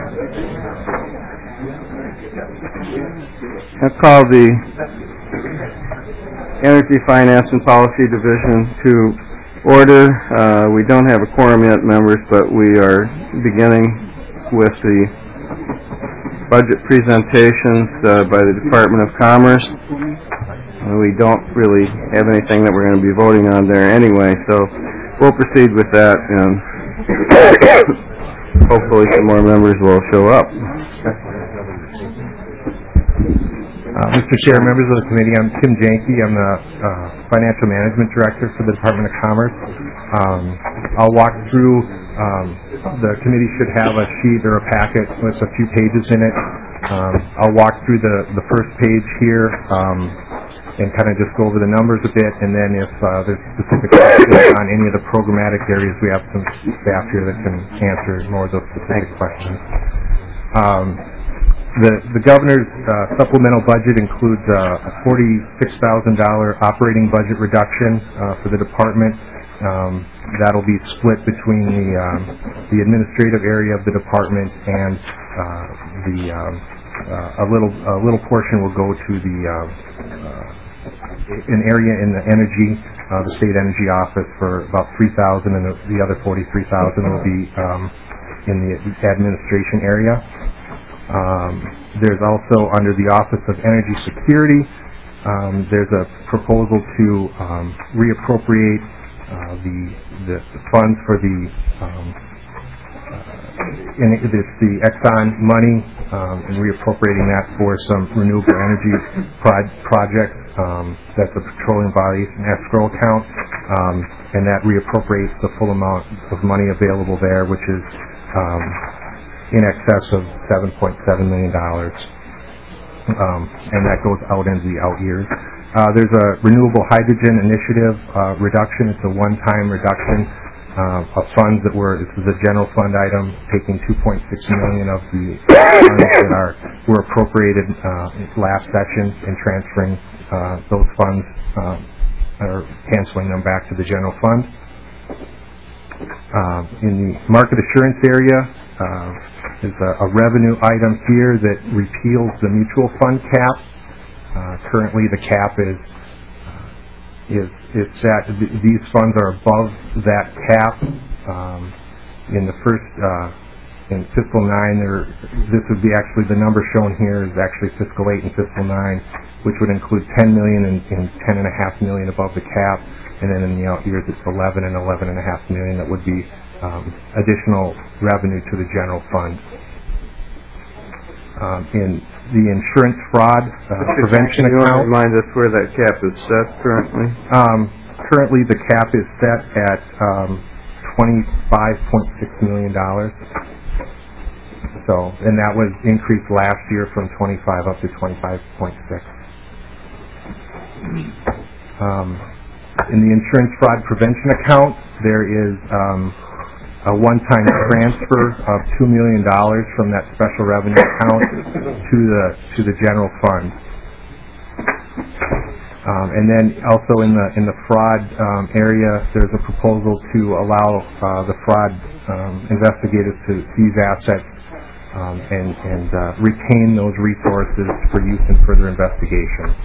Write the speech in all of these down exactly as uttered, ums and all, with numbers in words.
I call the Energy Finance and Policy Division to order. Uh, we don't have a quorum yet, members, but we are beginning with the budget presentations uh, by the Department of Commerce. Uh, we don't really have anything that we're going to be voting on there anyway, so we'll proceed with that, and hopefully some more members will show up. Uh, Mister Chair, members of the committee, I'm Tim Janke. I'm the uh, Financial Management Director for the Department of Commerce. Um, I'll walk through, um, the committee should have a sheet or a packet with a few pages in it. Um, I'll walk through the, the first page here um, and kind of just go over the numbers a bit, and then if uh, there's specific questions on any of the programmatic areas, we have some staff here that can answer more of those specific questions. Um, The, the governor's uh, supplemental budget includes uh, a forty-six thousand dollars operating budget reduction uh, for the department. Um, that'll be split between the um, the administrative area of the department, and uh, the um, uh, a little a little portion will go to the uh, uh, an area in the energy, uh, the state energy office for about three thousand dollars, and the, the other forty-three thousand dollars will be um, in the administration area. Um, there's also, under the Office of Energy Security, um, there's a proposal to um, reappropriate uh, the, the the funds for the um, uh, in it's the Exxon money, um, and reappropriating that for some renewable energy pro- projects. Um, that's a petroleum body and escrow account, um, and that reappropriates the full amount of money available there, which is um, in excess of seven point seven million dollars, um, and that goes out into the out years. Uh, there's a renewable hydrogen initiative uh, reduction. It's a one-time reduction uh, of funds that were, this is a general fund item, taking two point six million dollars of the funds that are were appropriated uh, last session and transferring uh, those funds, uh, or canceling them back to the general fund. Uh, in the market assurance area, uh, there's a, a revenue item here that repeals the mutual fund cap. Uh, currently, the cap is uh, is it's at th- these funds are above that cap. Um, in the first uh, in fiscal nine, there this would be actually the number shown here is actually fiscal eight and fiscal nine, which would include ten million and, and ten and a half million above the cap. And then in the out years, it's eleven and eleven and a half million that would be um, additional revenue to the general fund. Um, in the insurance fraud uh, prevention Can you account, remind us where that cap is set currently? Um, currently, the cap is set at um, twenty-five point six million dollars. So, and that was increased last year from twenty-five up to twenty-five point six. Um, In the insurance fraud prevention account, there is um, a one-time transfer of two million dollars from that special revenue account to the to the general fund. Um, and then also in the in the fraud um, area, there's a proposal to allow uh, the fraud um, investigators to seize assets um, and and uh, retain those resources for use in further investigations.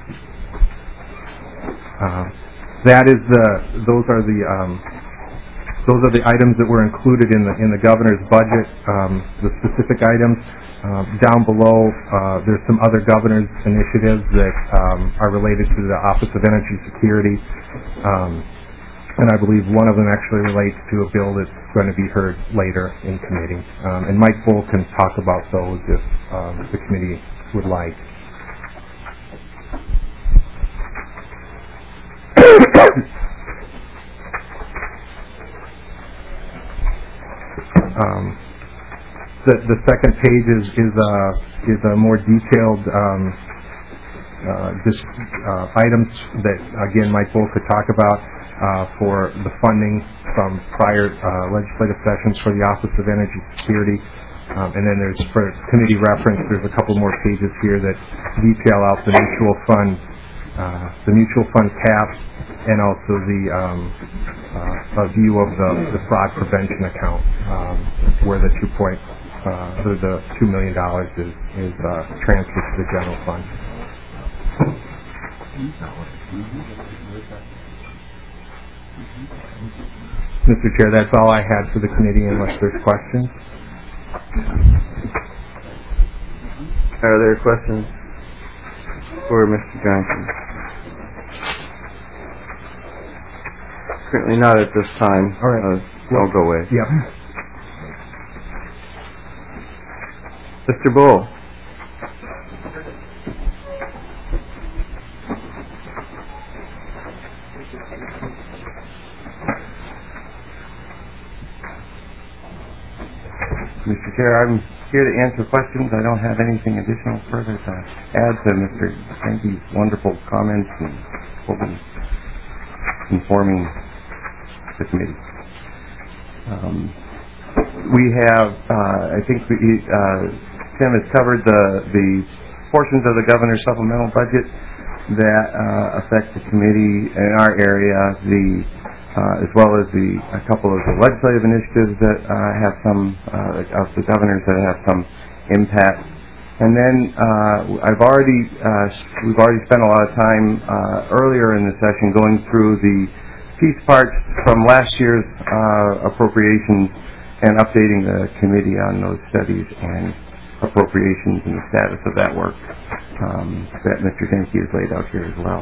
Uh, That is the; those are the um, those are the items that were included in the in the governor's budget. Um, the specific items um, down below. Uh, there's some other governor's initiatives that um, are related to the Office of Energy Security, um, and I believe one of them actually relates to a bill that's going to be heard later in committee. Um, and Mike Bull can talk about those if um, the committee would like. Um, the the second page is is a is a more detailed um, uh, this, uh, items that again Mike Bull could talk about uh, for the funding from prior uh, legislative sessions for the Office of Energy Security. Um, and then there's, for committee reference, there's a couple more pages here that detail out the mutual fund, uh, the mutual fund cap, and also the um, uh, a view of the, the fraud prevention account, um, where the two point uh, or the two million dollars is, is uh, transferred to the general fund. Mister Chair, that's all I had for the committee unless there's questions. Are there questions for Mister Johnson? Currently not at this time. All right. Uh, I'll go away. Yep. Mister Bull. Mister Chair, I'm here to answer questions. I don't have anything additional further to add to Mister Sankey's wonderful comments and hoping informing the committee. Um, we have, uh, I think we, uh, Tim has covered the, the portions of the governor's supplemental budget that uh, affect the committee in our area, the Uh, as well as the a couple of the legislative initiatives that uh, have some uh, of the governors that have some impact. And then uh, I've already uh, we've already spent a lot of time uh, earlier in the session going through the piece parts from last year's uh, appropriations and updating the committee on those studies and appropriations and the status of that work um, that Mister Sankey has laid out here as well.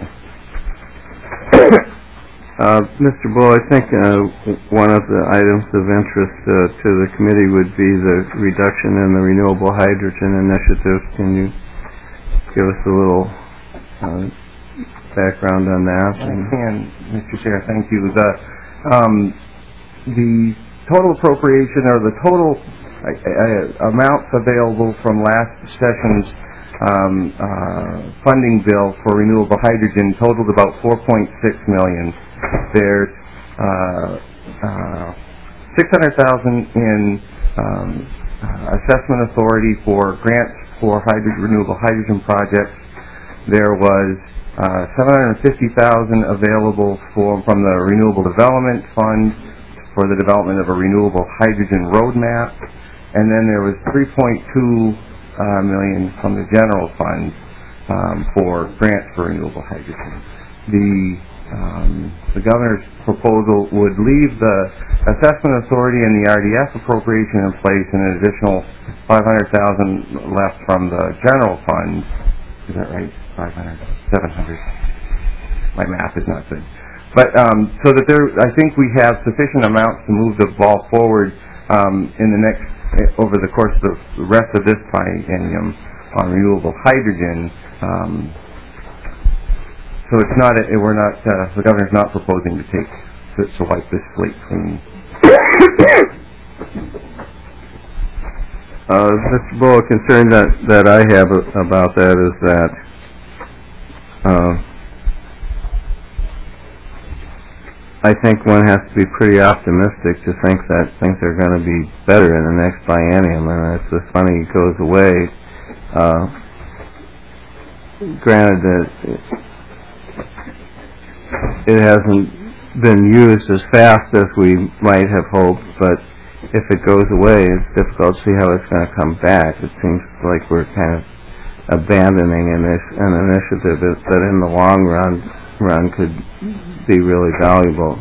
Uh, Mister Bull, I think uh, one of the items of interest uh, to the committee would be the reduction in the renewable hydrogen initiative. Can you give us a little uh, background on that? I can, Mister Chair. Thank you. The, um, the total appropriation or the total uh, uh, amounts available from last session's um, uh, funding bill for renewable hydrogen totaled about four point six million dollars. There's uh, uh, six hundred thousand dollars in um, uh, assessment authority for grants for hydrogen, renewable hydrogen projects. There was uh, seven hundred fifty thousand dollars available for, from the Renewable Development Fund for the development of a renewable hydrogen roadmap, and then there was three point two uh, million dollars from the general fund um, for grants for renewable hydrogen. The Um, the governor's proposal would leave the assessment authority and the R D F appropriation in place and an additional five hundred thousand dollars left from the general fund. Is that right? five hundred, seven hundred. My math is not good. But um, so that there, I think we have sufficient amounts to move the ball forward um, in the next, over the course of the rest of this biennium on renewable hydrogen. Um, So it's not, a, we're not, uh, the governor's not proposing to take, to, to wipe this slate clean. Uh, Mister Bull, a concern that, that I have about that is that uh, I think one has to be pretty optimistic to think that things are going to be better in the next biennium, and it's just funny it goes away. Uh, granted that it, it hasn't been used as fast as we might have hoped, but if it goes away, it's difficult to see how it's going to come back. It seems like we're kind of abandoning an, an initiative that in the long run, run could be really valuable.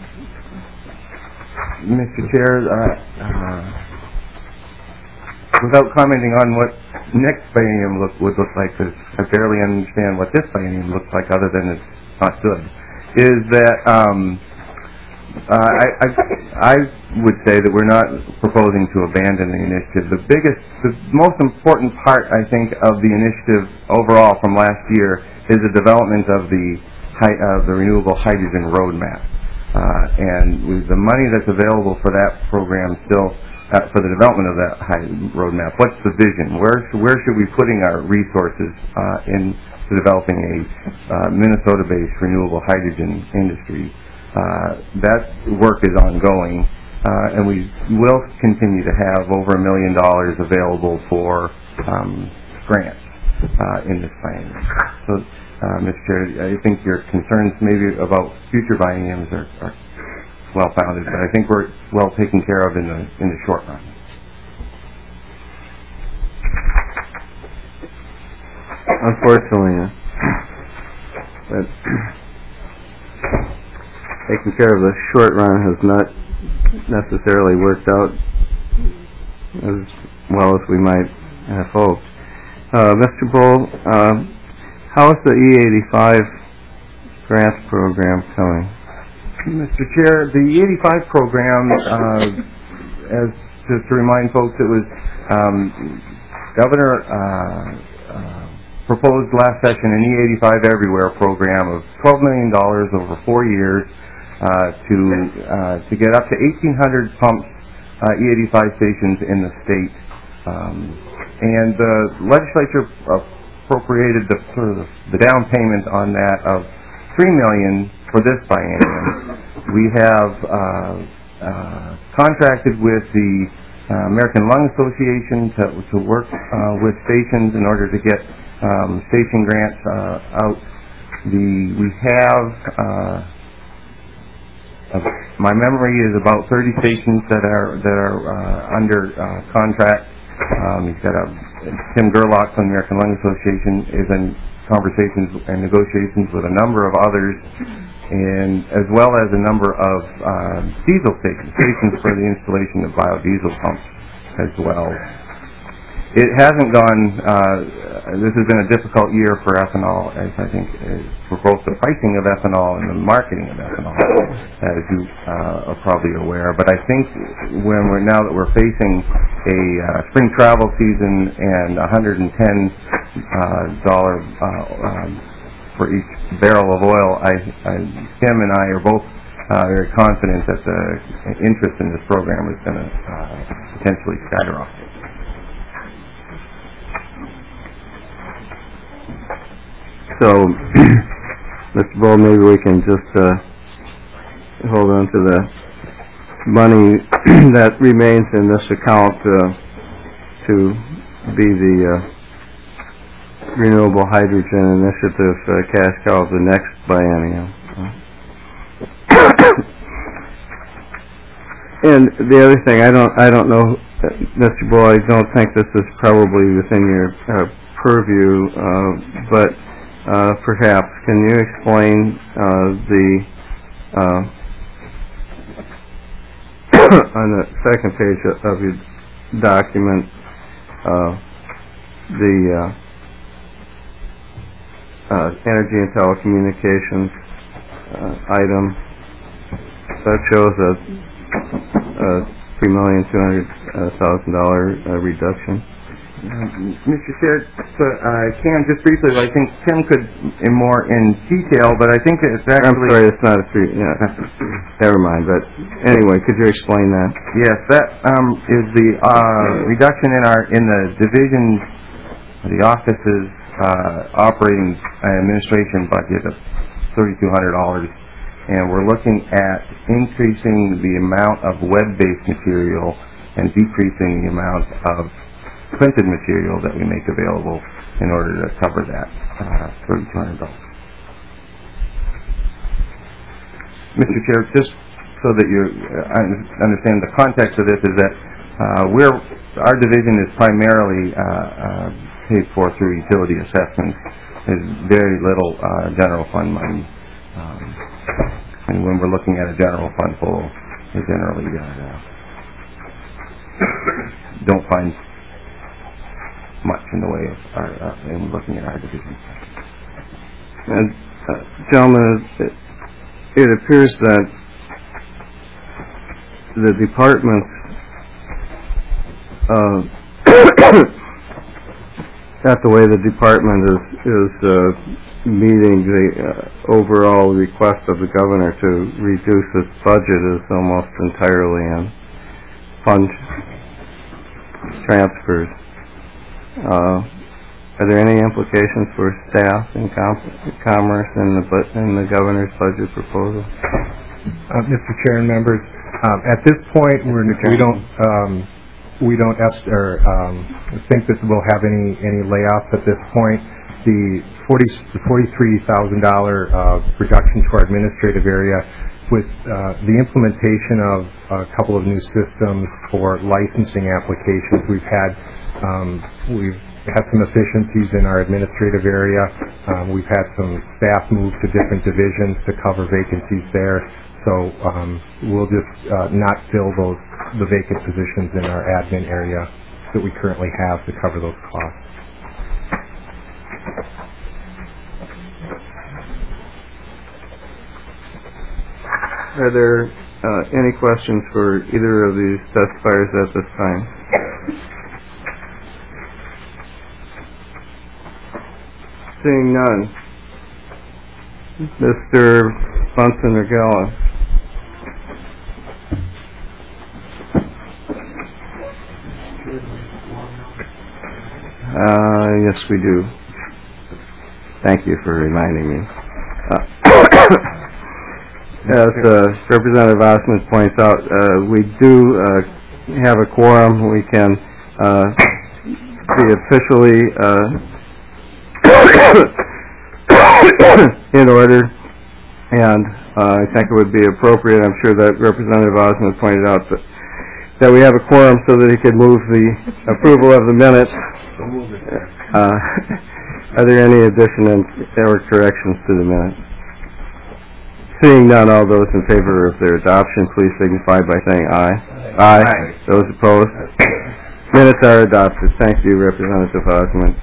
Mister Chair, uh, uh, without commenting on what next biennium look, would look like, because I barely understand what this biennium looks like other than it's not good, is that um, uh, I, I, I would say that we're not proposing to abandon the initiative. The biggest, the most important part, I think, of the initiative overall from last year is the development of the, hi, uh, the renewable hydrogen roadmap. Uh, and with the money that's available for that program still, uh, for the development of that roadmap, what's the vision? Where, where should we be putting our resources uh, in to developing a uh, Minnesota-based renewable hydrogen industry? Uh, that work is ongoing, uh, and we will continue to have over a million dollars available for um, grants uh, in this biennium. So, uh, Mister Chair, I think your concerns maybe about future bienniums are, are well-founded, but I think we're well taken care of in the in the short run. unfortunately, uh, but taking care of the short run has not necessarily worked out as well as we might have hoped. Uh, Mister Bull, uh, how is the E eighty-five grant program coming? Mister Chair, the E eighty-five program, uh, as just to remind folks, it was um, Governor uh, uh, proposed last session an E eighty-five Everywhere program of twelve million dollars over four years uh, to uh, to get up to eighteen hundred pumps, uh, E eighty-five stations in the state. Um, and the legislature appropriated the, sort of the, the down payment on that of three million dollars for this biennium. We have uh, uh, contracted with the uh, American Lung Association to, to work uh, with stations in order to get um, station grants uh, out. The we have uh, uh, my memory is about thirty stations that are that are uh, under uh, contract. Um, he's got a Tim Gerlach from the American Lung Association is in conversations and negotiations with a number of others, and as well as a number of uh, diesel stations, stations for the installation of biodiesel pumps as well. It hasn't gone, uh, this has been a difficult year for ethanol, as I think, uh, for both the pricing of ethanol and the marketing of ethanol, as you uh, are probably aware. But I think when we're, now that we're facing a uh, spring travel season and one hundred ten dollars uh, uh, um, for each barrel of oil, I, I, Tim and I are both uh, very confident that the interest in this program is going to uh, potentially skyrocket. So, Mister Bull, maybe we can just uh, hold on to the money that remains in this account uh, to be the uh, Renewable Hydrogen Initiative uh, cash cow of the next biennium. And the other thing, I don't, I don't know, uh, Mister Bull, I don't think this is probably within your uh, purview, uh, but Uh, perhaps, can you explain uh, the, uh, on the second page of your document, uh, the uh, uh, energy and telecommunications uh, item that shows a, a three million two hundred thousand dollars uh, reduction? Mister Chair, so, uh, Cam, just briefly, I think Tim could in more in detail, but I think that it's actually... I'm sorry, it's not a three, yeah, never mind, but anyway, could you explain that? Yes, that um, is the uh, reduction in our, in the division, the office's uh, operating and administration budget of three thousand two hundred dollars, and we're looking at increasing the amount of web-based material and decreasing the amount of printed material that we make available in order to cover that uh, three thousand two hundred dollars. Mister Chair, just so that you uh, understand the context of this is that uh, we're, our division is primarily uh, uh, paid for through utility assessments. There's very little uh, general fund money. Um, and when we're looking at a general fund pool, we generally uh, don't find much in the way of our, uh, in looking at our division. And, uh, gentlemen, it, it appears that the department, uh, not the way the department is, is uh, meeting the uh, overall request of the governor to reduce its budget is almost entirely in fund transfers. Uh, are there any implications for staff and com- commerce in the bu- in the governor's budget proposal? Uh, Mister Chair and members, um, at this point, we're, we don't um, we don't est- or, um, think that we'll have any any layoffs at this point. The forty the forty-three thousand dollar uh, reduction to our administrative area, with uh, the implementation of a couple of new systems for licensing applications, we've had um, we've have some efficiencies in our administrative area. Um, we've had some staff move to different divisions to cover vacancies there. So um, we'll just uh, not fill those the vacant positions in our admin area that we currently have to cover those costs. Are there uh, any questions for either of these testifiers at this time? Seeing none. Mister Bunsen-Regala. Uh, yes, we do. Thank you for reminding me. Uh, as uh, Representative Osmond points out, uh, we do uh, have a quorum. We can uh, be officially uh, in order, and uh, I think it would be appropriate. I'm sure that Representative Osmond pointed out that that we have a quorum so that he could move the approval of the minutes. Uh, are there any additions or corrections to the minutes? Seeing none, all those in favor of their adoption, please signify by saying aye. Aye. Aye. Those opposed? Minutes are adopted. Thank you, Representative Osmond.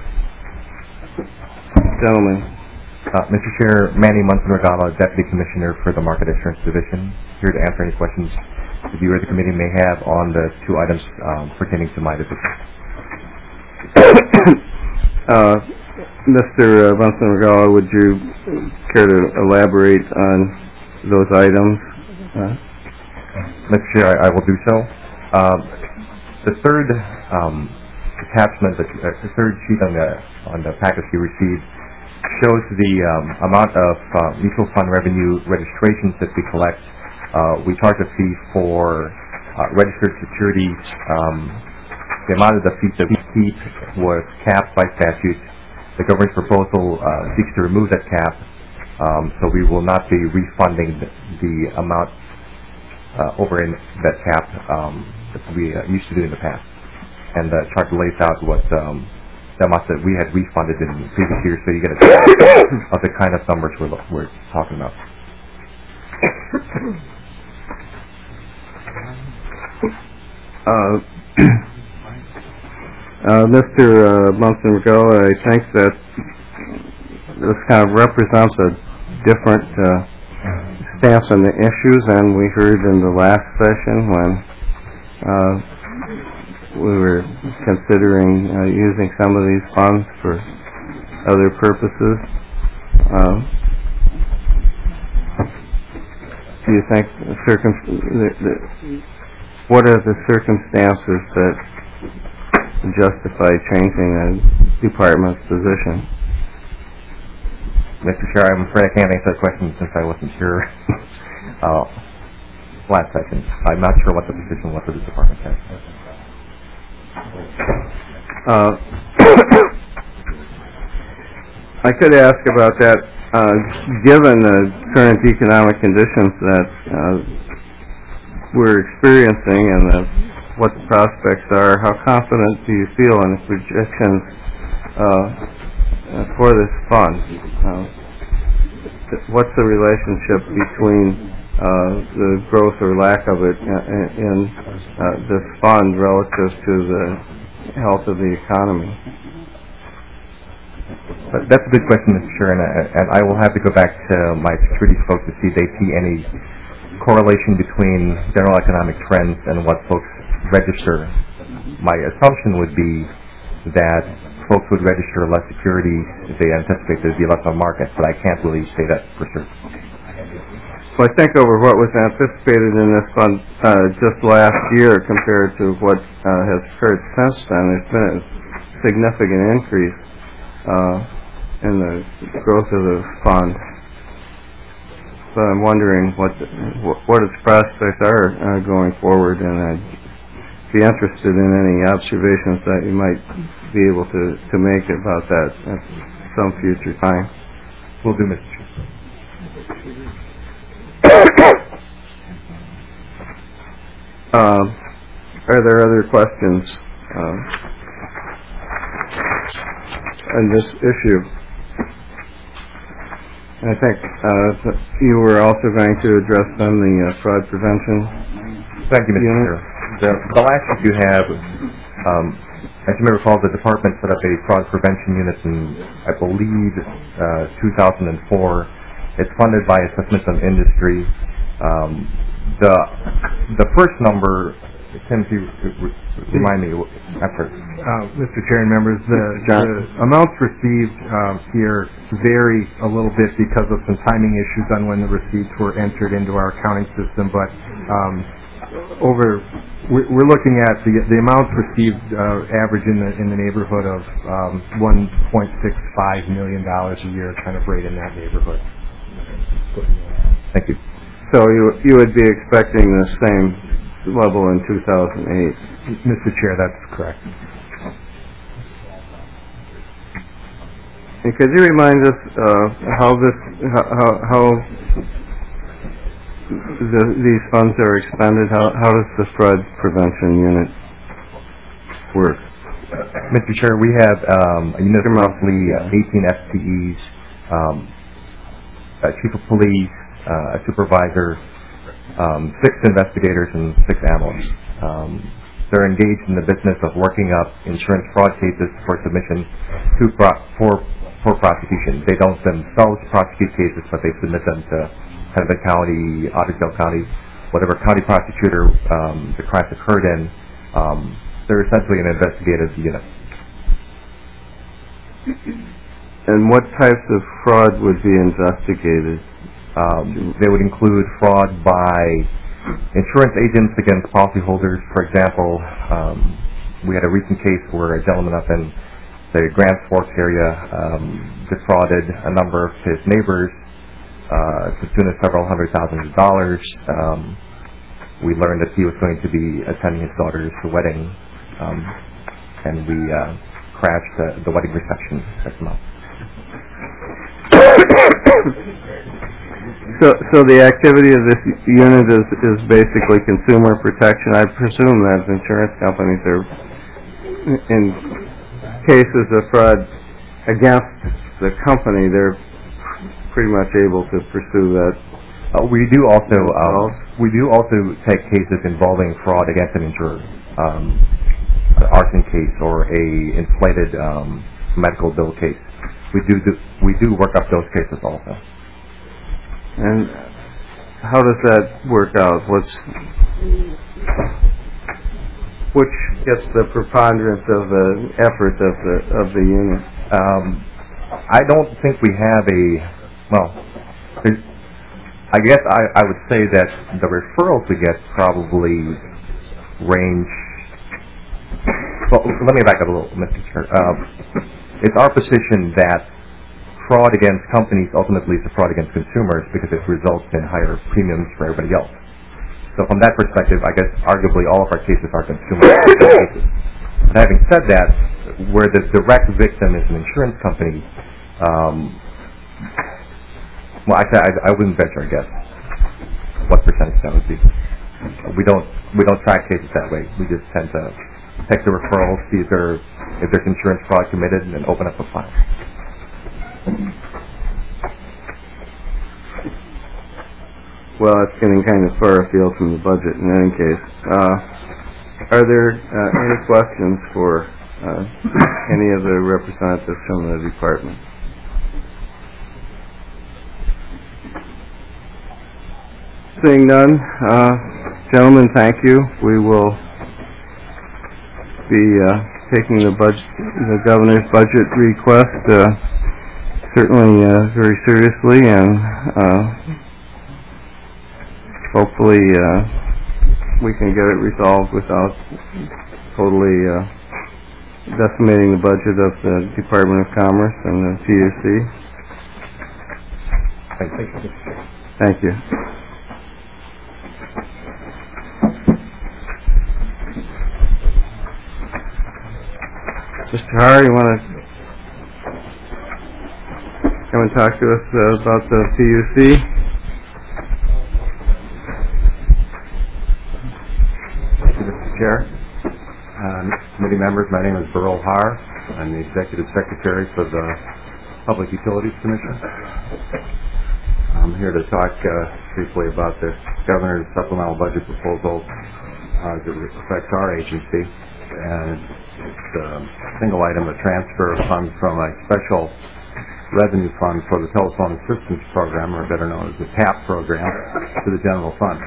Gentlemen. Uh, Mister Chair, Manny Munson-Regala, Deputy Commissioner for the Market Assurance Division, here to answer any questions the viewer of the committee may have on the two items um, pertaining to my division. uh, Mister Munson-Regala, would you care to elaborate on those items? Uh, Mister Chair, I, I will do so. Uh, the third um, attachment, the, uh, the third sheet on the on the package you received shows the um, amount of uh, mutual fund revenue registrations that we collect. Uh, we charge a fee for uh, registered securities. Um, the amount of the fees that we keep was capped by statute. The government's proposal uh, seeks to remove that cap, um, so we will not be refunding the, the amount uh, over in that cap um, that we uh, used to do in the past. And the chart lays out what um, the amount that we had refunded in previous years, so you get a sense of the kind of numbers we're, we're talking about. Uh, uh, Mister Uh, Munson-Regala, I think that this kind of represents a different uh, stance on the issues than we heard in the last session when uh, we were considering uh, using some of these funds for other purposes. Uh, do you think the circum- the, the, what are the circumstances that justify changing the department's position? Mister Chair, I'm afraid I can't answer that question since I wasn't here uh, last session. I'm not sure what the position was of the department has. Uh, I could ask about that. Uh, given the current economic conditions that uh, we're experiencing and the, what the prospects are, how confident do you feel in the projections uh, for this fund? Uh, what's the relationship between uh, the growth or lack of it in, in uh, this fund relative to the health of the economy? But that's a good question, Mister Chair, and I, and I will have to go back to my securities folks to see if they see any correlation between general economic trends and what folks register. My assumption would be that folks would register less securities if they anticipate there'd be less on market, but I can't really say that for sure. Well, I think over what was anticipated in this fund uh, just last year compared to what uh, has occurred since then, there's been a significant increase uh, in the growth of the fund. So I'm wondering what the, what its prospects are uh, going forward, and I'd be interested in any observations that you might be able to, to make about that at some future time. Will do, Mister Chair. Uh, are there other questions? Uh, on this issue. I think uh, you were also going to address then the uh, fraud prevention. Thank you, Mister unit. Chair. The, the last issue you have, um, as you may recall, the department set up a fraud prevention unit in, I believe, uh, two thousand four. It's funded by Assessments on Industry. Um, the the first number, Tim, if you remind me after. Uh, Mister Chair and members, the, the amounts received um, here vary a little bit because of some timing issues on when the receipts were entered into our accounting system, but um, over we're, we're looking at the the amounts received uh, average in the in the neighborhood of um, one point six five million dollars a year, kind of right in that neighborhood. Thank you. So you you would be expecting the same level in two thousand eight, Mister Chair, that's correct. And could you remind us uh, how this how how the, these funds are expended? How how does the fraud prevention unit work? Mister Chair, we have um, a unit of roughly uh, eighteen F T Es, um, a chief of police, uh, a supervisor, um, six investigators, and six analysts. Um, they're engaged in the business of working up insurance fraud cases for submission to pro- for for prosecution. They don't themselves prosecute cases, but they submit them to Hennepin County, Ottersdale County, whatever county prosecutor um, the crimes occurred in. Um, they're essentially an investigative unit. And what types of fraud would be investigated? Um, they would include fraud by insurance agents against policyholders. For example, um, we had a recent case where a gentleman up in the Grand Forks area um, defrauded a number of his neighbors uh, to the tune of several hundred thousand dollars. Um, we learned that he was going to be attending his daughter's wedding, um, and we uh, crashed the, the wedding reception next month. So, so the activity of this unit is, is basically consumer protection. I presume that insurance companies are, in cases of fraud against the company, they're pretty much able to pursue that. Uh, we do also um, we do also take cases involving fraud against an insurer, um, an arson case or a inflated um, medical bill case. We do, do we do work up those cases also. And how does that work out? What's which gets the preponderance of the effort of the of the unit? Um, I don't think we have a well. I guess I, I would say that the referrals we get probably range. Well, let me back up a little, Mister Chair. Um, it's our position that fraud against companies ultimately is a fraud against consumers because it results in higher premiums for everybody else. So from that perspective, I guess arguably all of our cases are consumer cases. But having said that, where the direct victim is an insurance company, um, well, I, I, I wouldn't venture a guess what percentage that would be. We don't we don't track cases that way. We just tend to take the referrals, see if, there, if there's insurance fraud committed, and then open up a file. Well, it's getting kind of far afield from the budget in any case. Uh, are there uh, any questions for uh, any of the representatives from the department? Seeing none, uh, gentlemen, thank you. We will be uh, taking the budget, the governor's budget request uh, certainly uh, very seriously, and uh, hopefully uh, we can get it resolved without totally uh, decimating the budget of the Department of Commerce and the P U C. Thank you. Thank you. Mister Har, you want to come and talk to us uh, about the P U C? Thank you, Mister Chair. Um, committee members, my name is Burl Har. I'm the Executive Secretary for the Public Utilities Commission. I'm here to talk uh, briefly about the Governor's supplemental budget proposal uh, that affects our agency. And it's a single item, a transfer of funds from a special revenue fund for the Telephone Assistance Program, or better known as the TAP program, to the general fund.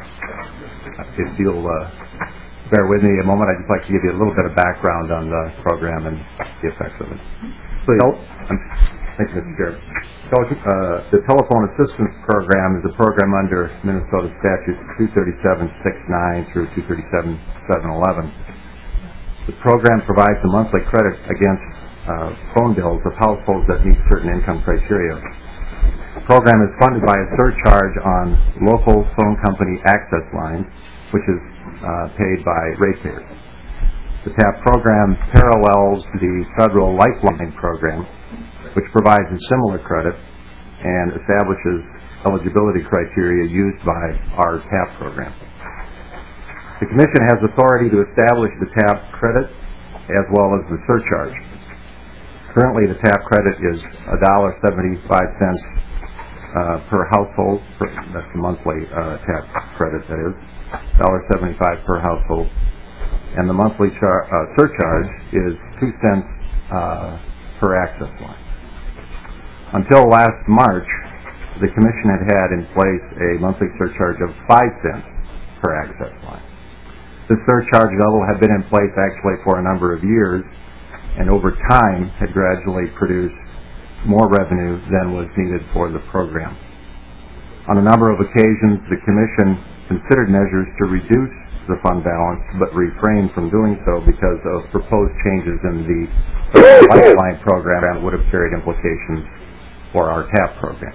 If you'll uh, bear with me a moment, I'd just like to give you a little bit of background on the program and the effects of it. Please. Thank you, Mister Chair. So, uh, the Telephone Assistance Program is a program under Minnesota Statute two thirty-seven sixty-nine through two thirty-seven seven eleven. The program provides a monthly credit against uh, phone bills of households that meet certain income criteria. The program is funded by a surcharge on local phone company access lines, which is uh, paid by ratepayers. The TAP program parallels the federal Lifeline program, which provides a similar credit and establishes eligibility criteria used by our TAP program. The Commission has authority to establish the TAP credit as well as the surcharge. Currently, the TAP credit is one dollar and seventy-five cents uh, per household. Per, that's the monthly uh, TAP credit, that is. one dollar and seventy-five cents per household. And the monthly char- uh, surcharge is two cents uh, per access line. Until last March, the Commission had had in place a monthly surcharge of five cents per access line. This surcharge level had been in place actually for a number of years, and over time had gradually produced more revenue than was needed for the program. On a number of occasions, the Commission considered measures to reduce the fund balance, but refrained from doing so because of proposed changes in the Lifeline program that would have carried implications for our TAP program.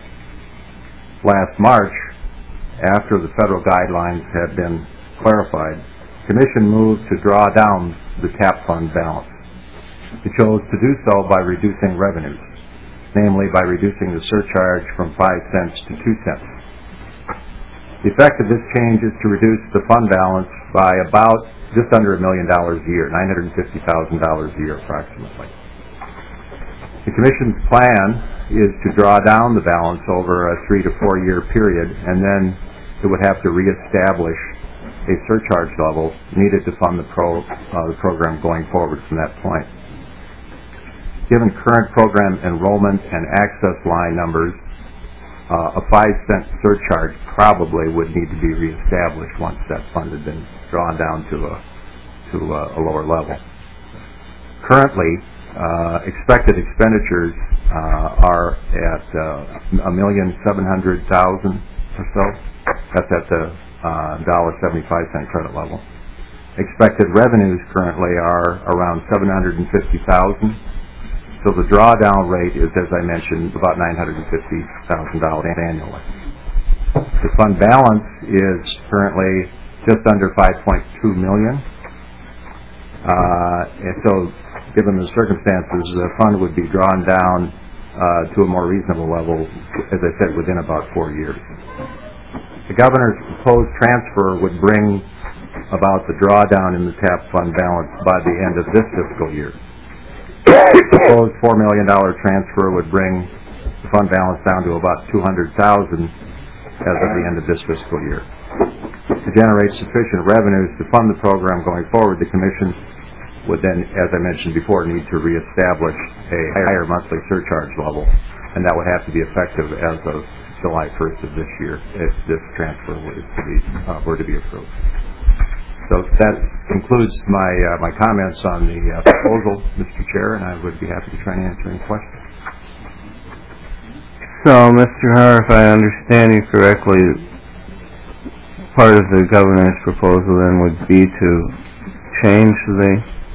Last March, after the federal guidelines had been clarified, the Commission moved to draw down the TAP fund balance. It chose to do so by reducing revenues, namely by reducing the surcharge from five cents to two cents. The effect of this change is to reduce the fund balance by about just under a million dollars a year, nine hundred fifty thousand dollars a year approximately. The Commission's plan is to draw down the balance over a three to four year period, and then it would have to reestablish a surcharge level needed to fund the, pro, uh, the program going forward from that point. Given current program enrollment and access line numbers, uh, a five cent surcharge probably would need to be reestablished once that fund had been drawn down to a, to a, a lower level. Currently, uh, expected expenditures uh, are at uh, a million seven hundred thousand or so. That's at the uh, one dollar and seventy-five cents credit level. Expected revenues currently are around seven hundred fifty thousand dollars. So the drawdown rate is, as I mentioned, about nine hundred fifty thousand dollars annually. The fund balance is currently just under five point two million dollars. Uh, and so, given the circumstances, the fund would be drawn down uh, to a more reasonable level, as I said, within about four years. The Governor's proposed transfer would bring about the drawdown in the TAP fund balance by the end of this fiscal year. The proposed four million dollars transfer would bring the fund balance down to about two hundred thousand dollars as of the end of this fiscal year. To generate sufficient revenues to fund the program going forward, the Commission would then, as I mentioned before, need to reestablish a higher monthly surcharge level, and that would have to be effective as of July first of this year if this transfer was to be, uh, were to be approved. So that concludes my uh, my comments on the uh, proposal, Mister Chair, and I would be happy to try and answer any questions. So, Mister Har, if I understand you correctly, part of the Governor's proposal then would be to change the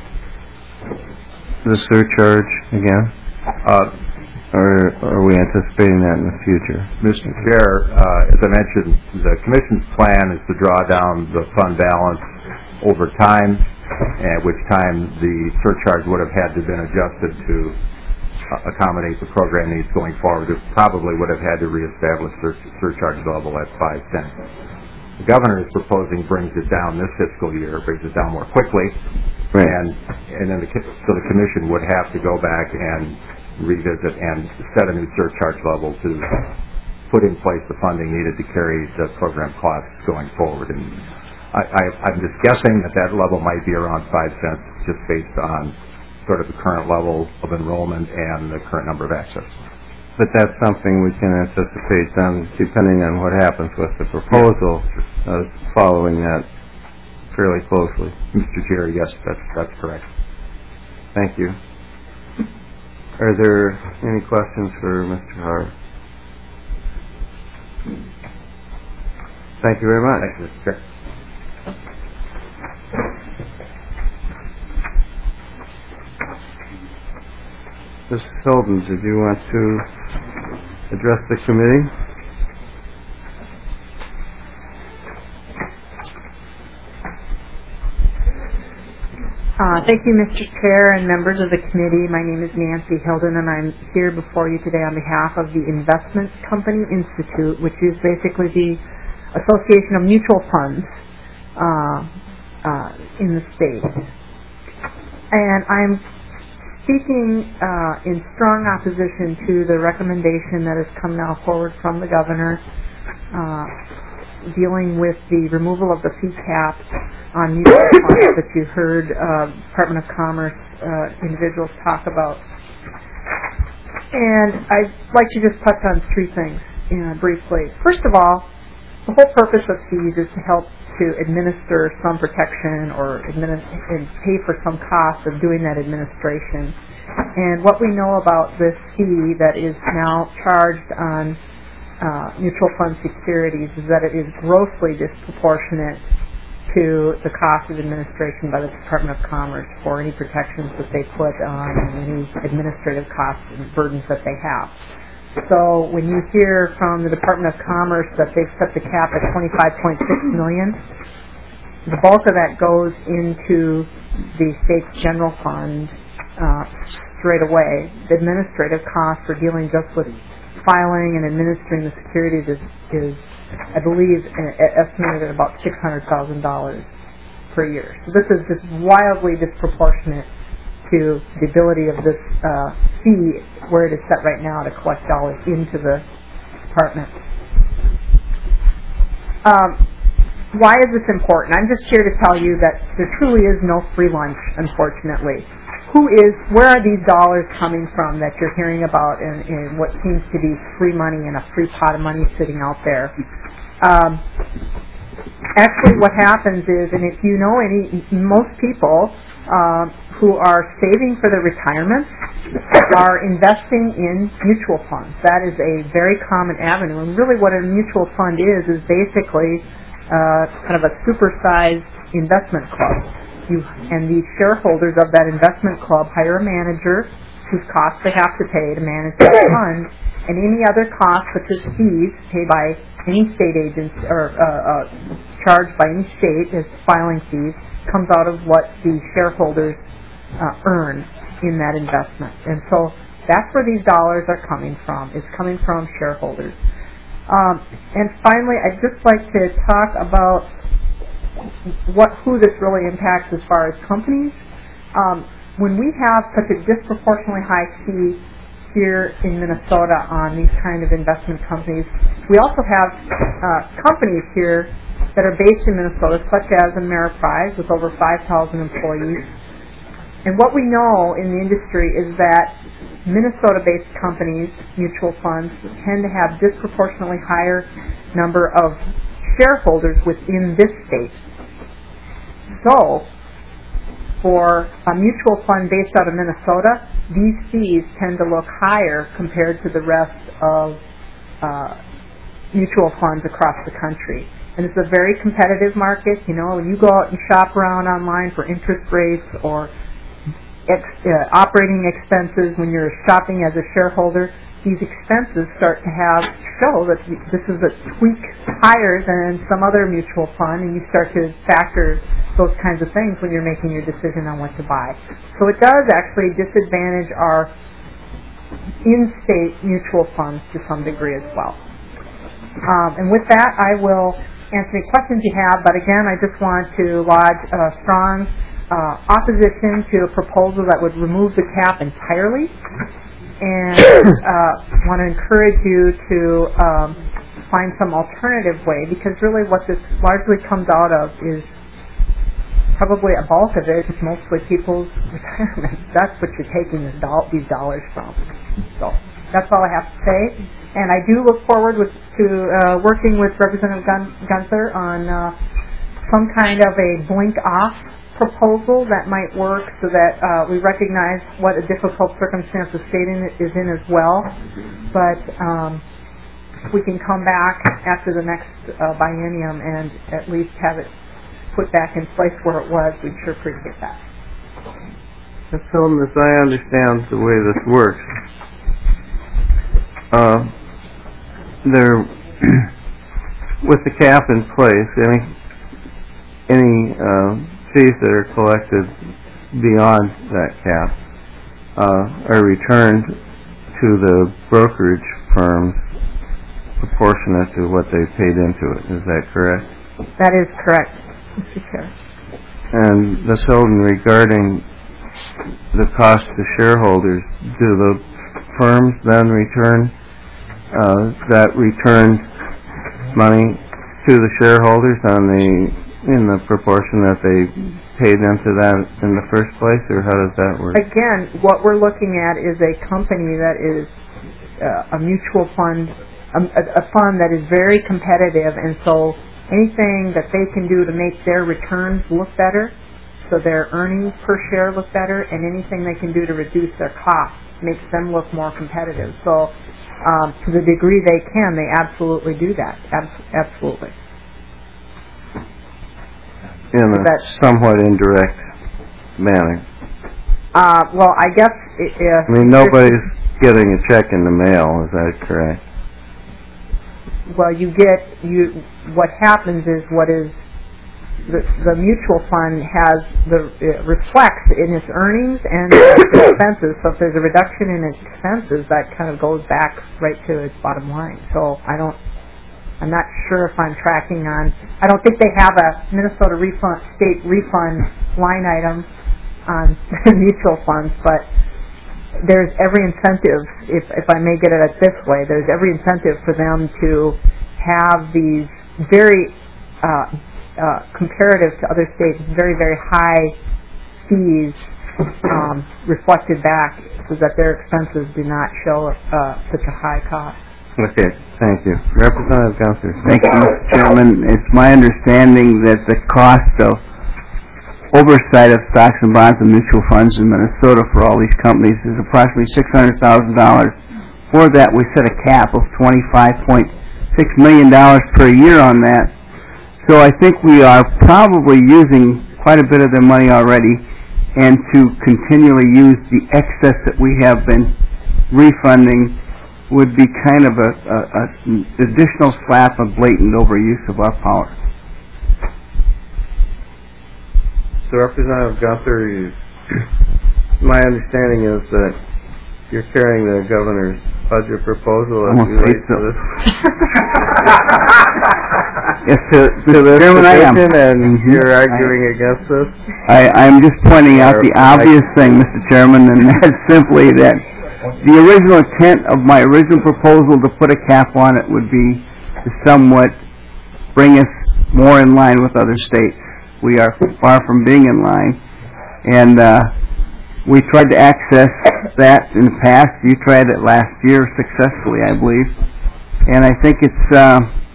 the surcharge again? Uh, or are we anticipating that in the future? Mister Chair, uh, as I mentioned, the Commission's plan is to draw down the fund balance over time, at which time the surcharge would have had to have been adjusted to uh, accommodate the program needs going forward. It probably would have had to reestablish the surcharge level at five cents. The Governor is proposing brings it down this fiscal year, brings it down more quickly, Right. And, and then the, co- so the commission would have to go back and revisit and set a new surcharge level to put in place the funding needed to carry the program costs going forward. And I, I, I'm just guessing that that level might be around five cents just based on sort of the current level of enrollment and the current number of access. But that's something we can anticipate then, depending on what happens with the proposal, uh, following that fairly closely. Mister Chair, yes, that's, that's correct. Thank you. Are there any questions for Mister Harv? Thank you very much. Thank you, Mister Chair. Miz Hilden, did you want to address the committee? Uh, thank you, Mister Chair and members of the committee. My name is Nancy Hilden, and I'm here before you today on behalf of the Investment Company Institute, which is basically the association of mutual funds uh, uh, in the state. And I'm speaking uh, in strong opposition to the recommendation that has come now forward from the governor uh, dealing with the removal of the fee cap on mutual funds that you heard uh, Department of Commerce uh, individuals talk about. And I'd like to just touch on three things uh, briefly. First of all, the whole purpose of fees is to help to administer some protection or administ- and pay for some cost of doing that administration. And what we know about this fee that is now charged on uh, mutual fund securities is that it is grossly disproportionate to the cost of administration by the Department of Commerce for any protections that they put on and any administrative costs and burdens that they have. So when you hear from the Department of Commerce that they've set the cap at twenty-five point six million dollars, the bulk of that goes into the state's general fund uh, straight away. The administrative cost for dealing just with filing and administering the securities is, is I believe, estimated at about six hundred thousand dollars per year. So this is just wildly disproportionate to the ability of this uh, fee, where it is set right now, to collect dollars into the department. Um, why is this important? I'm just here to tell you that there truly is no free lunch, unfortunately. Who is, where are these dollars coming from that you're hearing about in, in what seems to be free money and a free pot of money sitting out there? Um, actually, what happens is, and if you know any, most people um, who are saving for their retirement are investing in mutual funds. That is a very common avenue. And really what a mutual fund is, is basically uh, kind of a supersized investment club. You, and the shareholders of that investment club hire a manager whose costs they have to pay to manage that fund, and any other costs, such as fees paid by any state agents or uh, uh, charged by any state as filing fees, comes out of what the shareholders uh, earn in that investment. And so that's where these dollars are coming from. It's coming from shareholders. Um, and finally, I'd just like to talk about what who this really impacts as far as companies. Um, when we have such a disproportionately high fee here in Minnesota on these kind of investment companies, we also have uh, companies here that are based in Minnesota, such as Ameriprise, with over five thousand employees. And what we know in the industry is that Minnesota-based companies, mutual funds, tend to have disproportionately higher number of shareholders within this state. So, for a mutual fund based out of Minnesota, these fees tend to look higher compared to the rest of uh, mutual funds across the country. And it's a very competitive market. You know, when you go out and shop around online for interest rates or ex, uh, operating expenses when you're shopping as a shareholder, these expenses start to have show that this is a tweak higher than some other mutual fund, and you start to factor those kinds of things when you're making your decision on what to buy. So it does actually disadvantage our in-state mutual funds to some degree as well. Um, and with that, I will answer any questions you have, but again, I just want to lodge a strong uh, opposition to a proposal that would remove the cap entirely, and uh, want to encourage you to um, find some alternative way, because really what this largely comes out of is probably a bulk of it is mostly people's retirement. That's what you're taking this do- these dollars from. So that's all I have to say. And I do look forward with, to uh, working with Representative Gun- Gunther on uh, some kind of a blink-off proposal that might work, so that uh, we recognize what a difficult circumstance the state in, is in as well. But um, if we can come back after the next uh, biennium and at least have it put back in place where it was, we'd sure appreciate that. Miz Hilton, as I understand the way this works, uh, there, with the cap in place, any any uh, fees that are collected beyond that cap uh, are returned to the brokerage firms proportionate to what they paid into it. Is that correct? That is correct, Mister Chair. And Miz Hilton, regarding the cost to shareholders, do the firms then return uh, that returned money to the shareholders on the in the proportion that they paid into that in the first place, or how does that work? Again, what we're looking at is a company that is uh, a mutual fund, a, a fund that is very competitive, and so anything that they can do to make their returns look better, so their earnings per share look better, and anything they can do to reduce their costs makes them look more competitive. So um, to the degree they can, they absolutely do that. Abs- absolutely. In a That, somewhat indirect manner. uh, well, I guess if... I mean, nobody's getting a check in the mail, is that correct? Well, you get, you. what happens is what is, the, the mutual fund has, the it reflects in its earnings and its expenses. So if there's a reduction in its expenses, that kind of goes back right to its bottom line. So I don't, I'm not sure if I'm tracking on, I don't think they have a Minnesota refund, state refund line item on mutual funds, but there's every incentive, if, if I may get at it this way, there's every incentive for them to have these very, uh, uh, comparative to other states, very, very high fees um, reflected back so that their expenses do not show uh, such a high cost. Okay, thank you. Representative Gunther. Thank you, Mister Chairman. It's my understanding that the cost of oversight of stocks and bonds and mutual funds in Minnesota for all these companies is approximately six hundred thousand dollars. For that, we set a cap of twenty-five point six million dollars per year on that. So I think we are probably using quite a bit of their money already, and to continually use the excess that we have been refunding would be kind of a, a, a additional slap of blatant overuse of our power. So, Representative Gunther, you, my understanding is that you're carrying the governor's budget proposal as Almost you relate so. to this. Yes, to, to this Chairman, I am. position, and Mm-hmm. you're arguing against this? I, I'm just pointing out the obvious thing, Mister Chairman, and that's simply that the original intent of my original proposal to put a cap on it would be to somewhat bring us more in line with other states. We are far from being in line, and uh, we tried to access that in the past. You tried it last year successfully, I believe, and I think it's uh,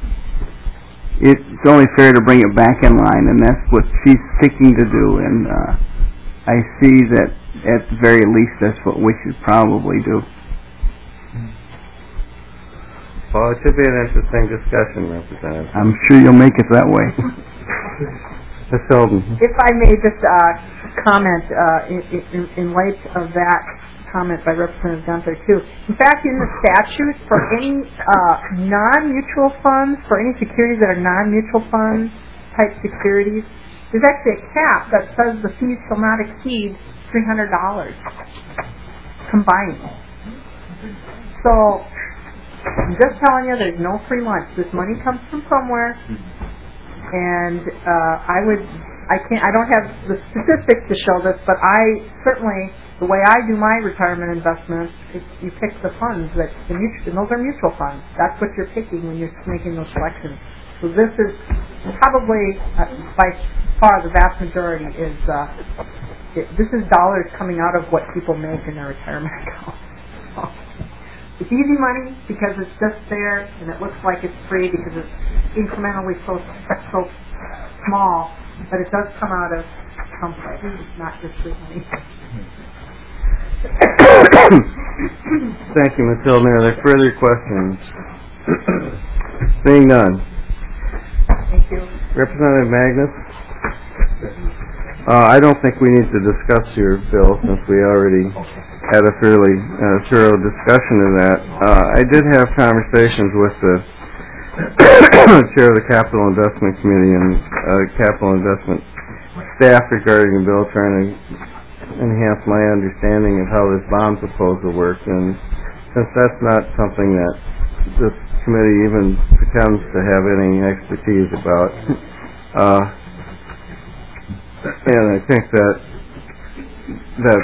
it's only fair to bring it back in line, and that's what she's seeking to do, and uh, I see that at the very least that's what we should probably do. Well, it should be an interesting discussion, Representative. I'm sure you'll make it that way. Miz Hilton. If I may just uh, comment uh, in, in, in light of that comment by Representative Gunther too. In fact, in the statute, for any uh, non-mutual funds, for any securities that are non-mutual fund type securities, there's actually a cap that says the fees shall not exceed three hundred dollars combined. So I'm just telling you, there's no free lunch. This money comes from somewhere. And uh, I would I can't, I don't have the statistics to show this, but I certainly, the way I do my retirement investments, is you pick the funds that, the mutual, and those are mutual funds. That's what you're picking when you're making those selections. So this is probably, uh, by far, the vast majority is, uh, it, this is dollars coming out of what people make in their retirement account. So, it's easy money because it's just there, and it looks like it's free because it's incrementally so, so small. But it does come out of someplace, not just free money. Thank you, Miz Hilton. Are there further questions? Seeing none. Thank you. Representative Magnus? Uh, I don't think we need to discuss your bill since we already had a fairly uh, thorough discussion of that. Uh, I did have conversations with the Chair of the Capital Investment Committee and uh, Capital Investment staff regarding the bill, trying to enhance my understanding of how this bond proposal works. And since that's not something that this committee even pretends to have any expertise about, uh, and I think that that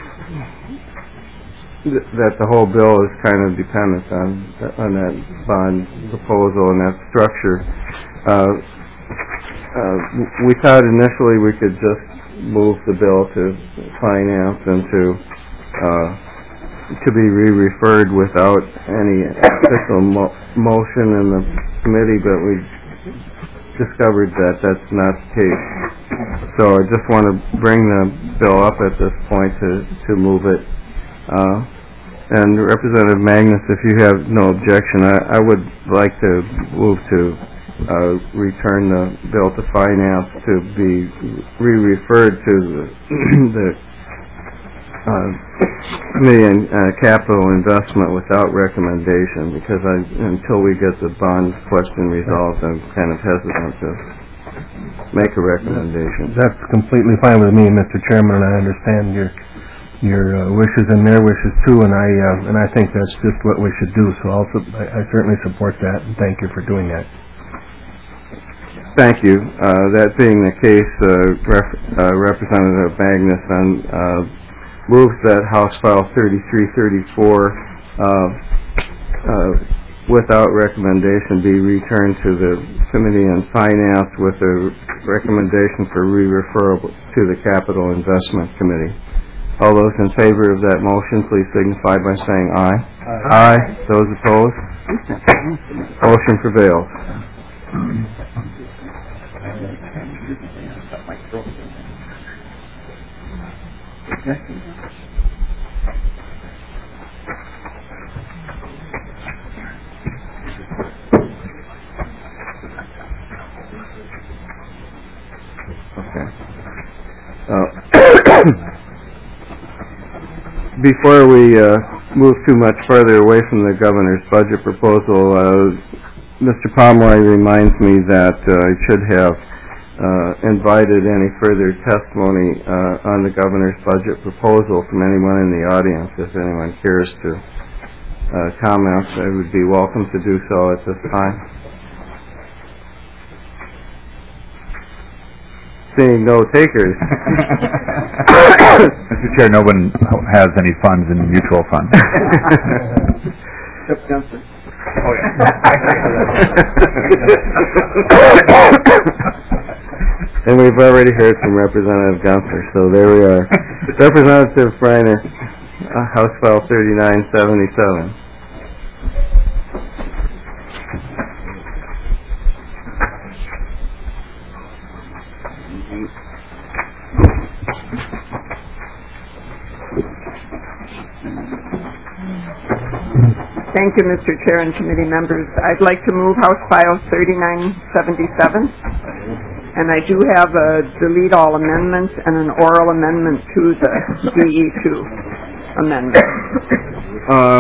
that the whole bill is kind of dependent on on that bond proposal and that structure. Uh, uh, we thought initially we could just move the bill to finance and to uh, to be re-referred without any official mo- motion in the committee, but we discovered that that's not the case. So I just want to bring the bill up at this point to to move it. Uh, And Representative Magnus, if you have no objection, I, I would like to move to uh, return the bill to finance to be re-referred to the, the uh, Committee on uh, Capital Investment without recommendation, because I, until we get the bond question resolved, I'm kind of hesitant to make a recommendation. That's completely fine with me, Mister Chairman, and I understand your your uh, wishes and their wishes too, and I uh, and I think that's just what we should do. So also, I, I certainly support that, and thank you for doing that. Thank you. Uh, that being the case, uh, Rep- uh, Representative Magnus uh, moves that House File thirty-three thirty-four uh, uh, without recommendation be returned to the Committee on Finance with a recommendation for re-referral to the Capital Investment Committee. All those in favor of that motion, please signify by saying aye. Aye. Aye. Those opposed? Motion prevails. Okay. Uh, Before we uh, move too much further away from the governor's budget proposal, uh, Mister Pomeroy reminds me that uh, I should have uh, invited any further testimony uh, on the governor's budget proposal from anyone in the audience. If anyone cares to uh, comment, I would be welcome to do so at this time. Seeing no takers. Mister Chair, no one has any funds in mutual funds. Except Gunther. Oh, yeah. And we've already heard from Representative Gunther, so there we are. Representative Freiner, uh, House File thirty-nine seventy-seven. Thank you, Mister Chair and committee members. I'd like to move House File thirty-nine seventy-seven, and I do have a delete all amendment and an oral amendment to the D E two amendment. Uh,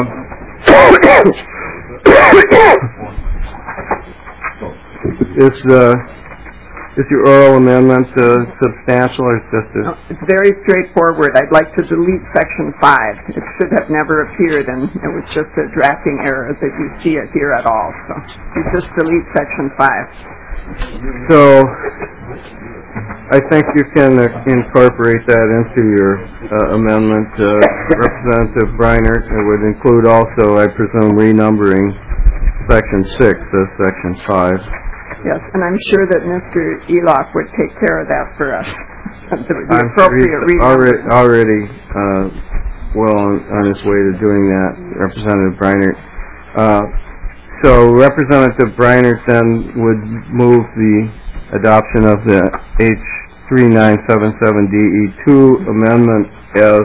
is the is your oral amendment uh, substantial, or just a... No, it's very straightforward. I'd like to delete Section five. It should have never appeared, and it was just a drafting error that you see it here at all. So you just delete Section five. So I think you can uh, incorporate that into your uh, amendment, uh, Representative Briner. It would include also, I presume, renumbering Section six as Section five. Yes, and I'm sure that Mister Eloff would take care of that for us. the, the I'm appropriate sure he's renumbering. already, already uh, well on, on his way to doing that, Representative Briner. Uh, so Representative Briner then would move the adoption of the H three nine seven seven D E two amendment as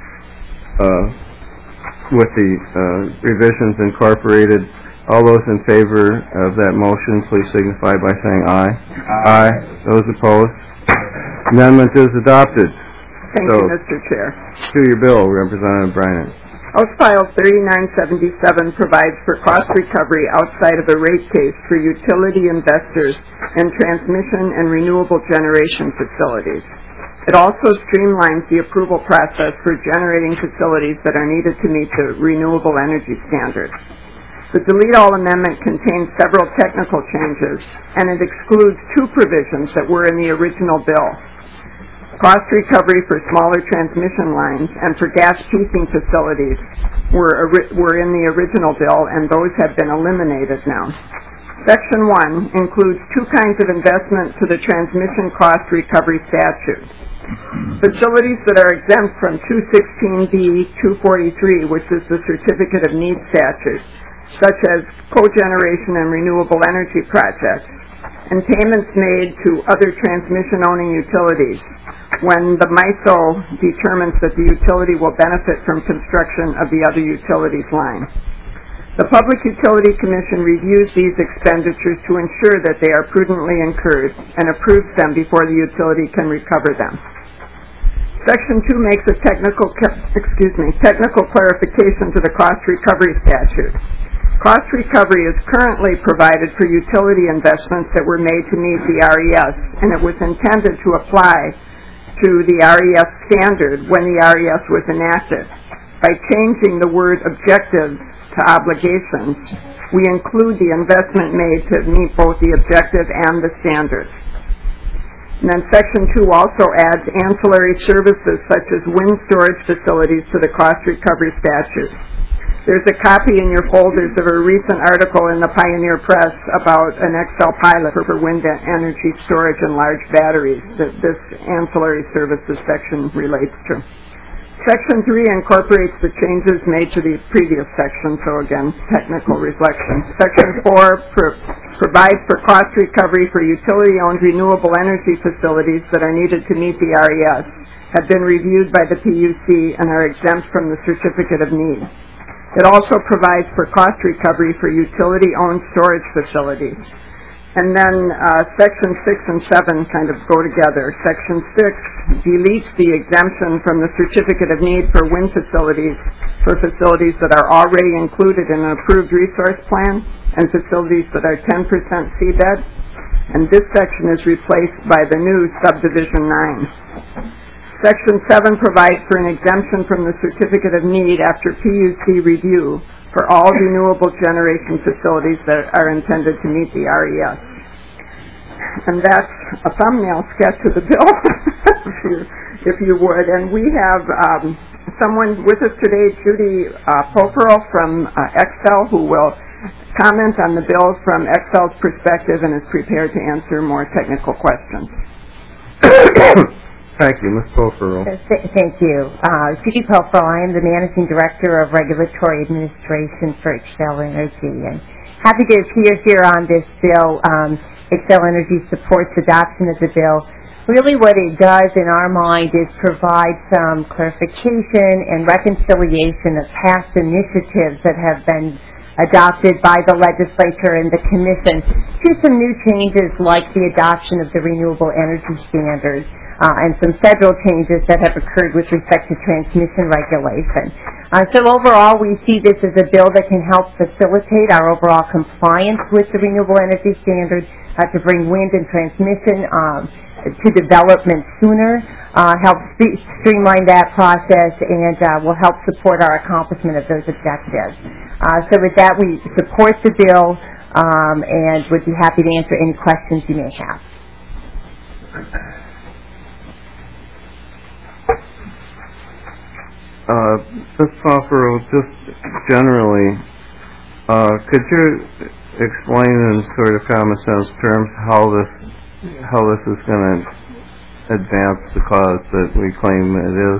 uh, with the uh, revisions incorporated. All those in favor of that motion, please signify by saying aye. Aye. Aye. Those opposed? Amendment is adopted. Thank so, you, Mister Chair. To your bill, Representative Briner. House File thirty-nine seventy-seven provides for cost recovery outside of a rate case for utility investors in transmission and renewable generation facilities. It also streamlines the approval process for generating facilities that are needed to meet the renewable energy standards. The Delete All Amendment contains several technical changes, and it excludes two provisions that were in the original bill. Cost recovery for smaller transmission lines and for gas peaking facilities were, were in the original bill, and those have been eliminated now. Section one includes two kinds of investment to the transmission cost recovery statute. Facilities that are exempt from two sixteen B two forty-three, which is the Certificate of Need statute, such as cogeneration and renewable energy projects, and payments made to other transmission-owning utilities when the M I S O determines that the utility will benefit from construction of the other utilities line. The Public Utility Commission reviews these expenditures to ensure that they are prudently incurred and approves them before the utility can recover them. Section two makes a technical, excuse me, technical clarification to the cost recovery statute. Cost recovery is currently provided for utility investments that were made to meet the R E S, and it was intended to apply to the R E S standard when the R E S was enacted. By changing the word objectives to obligations, we include the investment made to meet both the objective and the standard. And then Section two also adds ancillary services such as wind storage facilities to the cost recovery statute. There's a copy in your folders of a recent article in the Pioneer Press about an Excel pilot for wind energy storage and large batteries that this ancillary services section relates to. Section three incorporates the changes made to the previous section, so again, technical reflection. Section four pro- provides for cost recovery for utility-owned renewable energy facilities that are needed to meet the R E S, have been reviewed by the P U C, and are exempt from the Certificate of Need. It also provides for cost recovery for utility-owned storage facilities. And then uh, Section six and seven kind of go together. Section six deletes the exemption from the Certificate of Need for wind facilities for facilities that are already included in an approved resource plan and facilities that are ten percent seabed. And this section is replaced by the new Subdivision nine. Section seven provides for an exemption from the Certificate of Need after P U C review for all renewable generation facilities that are intended to meet the R E S. And that's a thumbnail sketch of the bill, if, you, if you would. And we have um, someone with us today, Judy uh, Poferl from uh, Excel, who will comment on the bill from Excel's perspective and is prepared to answer more technical questions. Thank you, Miz Poferl. Thank you. Uh, Judy Poferl, I am the Managing Director of Regulatory Administration for Xcel Energy. And happy to appear here on this bill. Um, Xcel Energy supports adoption of the bill. Really what it does in our mind is provide some clarification and reconciliation of past initiatives that have been adopted by the legislature and the commission to some new changes like the adoption of the renewable energy standards. Uh, and some federal changes that have occurred with respect to transmission regulation. Uh, so overall, we see this as a bill that can help facilitate our overall compliance with the renewable energy standard, uh, to bring wind and transmission um, to development sooner, uh, help spe- streamline that process, and uh, will help support our accomplishment of those objectives. Uh, so with that, we support the bill um, and would be happy to answer any questions you may have. Miz Popero, just generally, uh, could you explain in sort of common sense terms how this how this is going to advance the cause that we claim it is?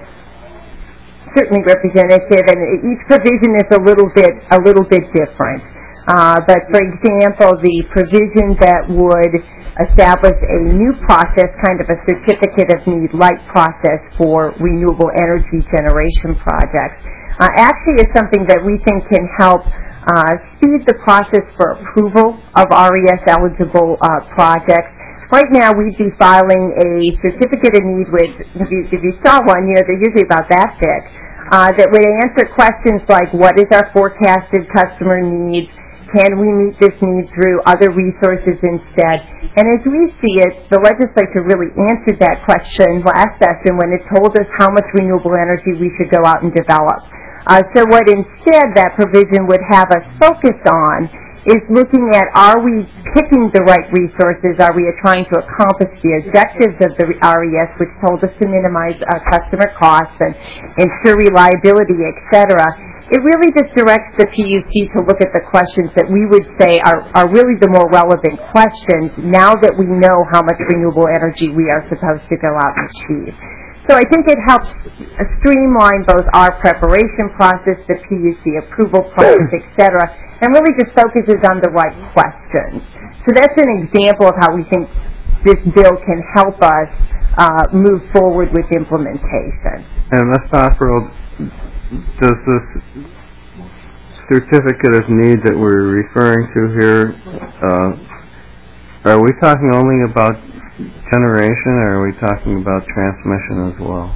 Certainly, Representative, and each provision is a little bit a little bit different. Uh, but for example, the provision that would establish a new process, kind of a certificate of need light process for renewable energy generation projects, uh, actually is something that we think can help uh, speed the process for approval of R E S eligible uh, projects. Right now, we'd be filing a certificate of need with, if you, if you saw one, you know, they're usually about that big, uh, that would answer questions like, what is our forecasted customer needs? Can we meet this need through other resources instead? And as we see it, the legislature really answered that question last session when it told us how much renewable energy we should go out and develop. Uh, so what instead that provision would have us focus on is looking at, are we picking the right resources? Are we trying to accomplish the objectives of the R E S, which told us to minimize uh, customer costs and ensure reliability, et cetera? It really just directs the P U C to look at the questions that we would say are, are really the more relevant questions now that we know how much renewable energy we are supposed to go out and achieve. So I think it helps streamline both our preparation process, the P U C approval process, et cetera, and really just focuses on the right questions. So that's an example of how we think this bill can help us uh, move forward with implementation. And Miz Popero, does this certificate of need that we're referring to here, uh, are we talking only about generation, or are we talking about transmission as well?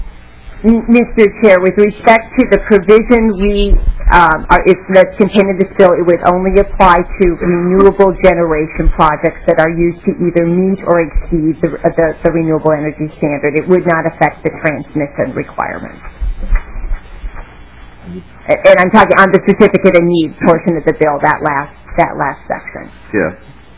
Mister Chair, with respect to the provision we um, are, if that's contained in this bill, it would only apply to renewable generation projects that are used to either meet or exceed the, the, the renewable energy standard. It would not affect the transmission requirements. And I'm talking on the certificate of need portion of the bill, that last that last section. Yes.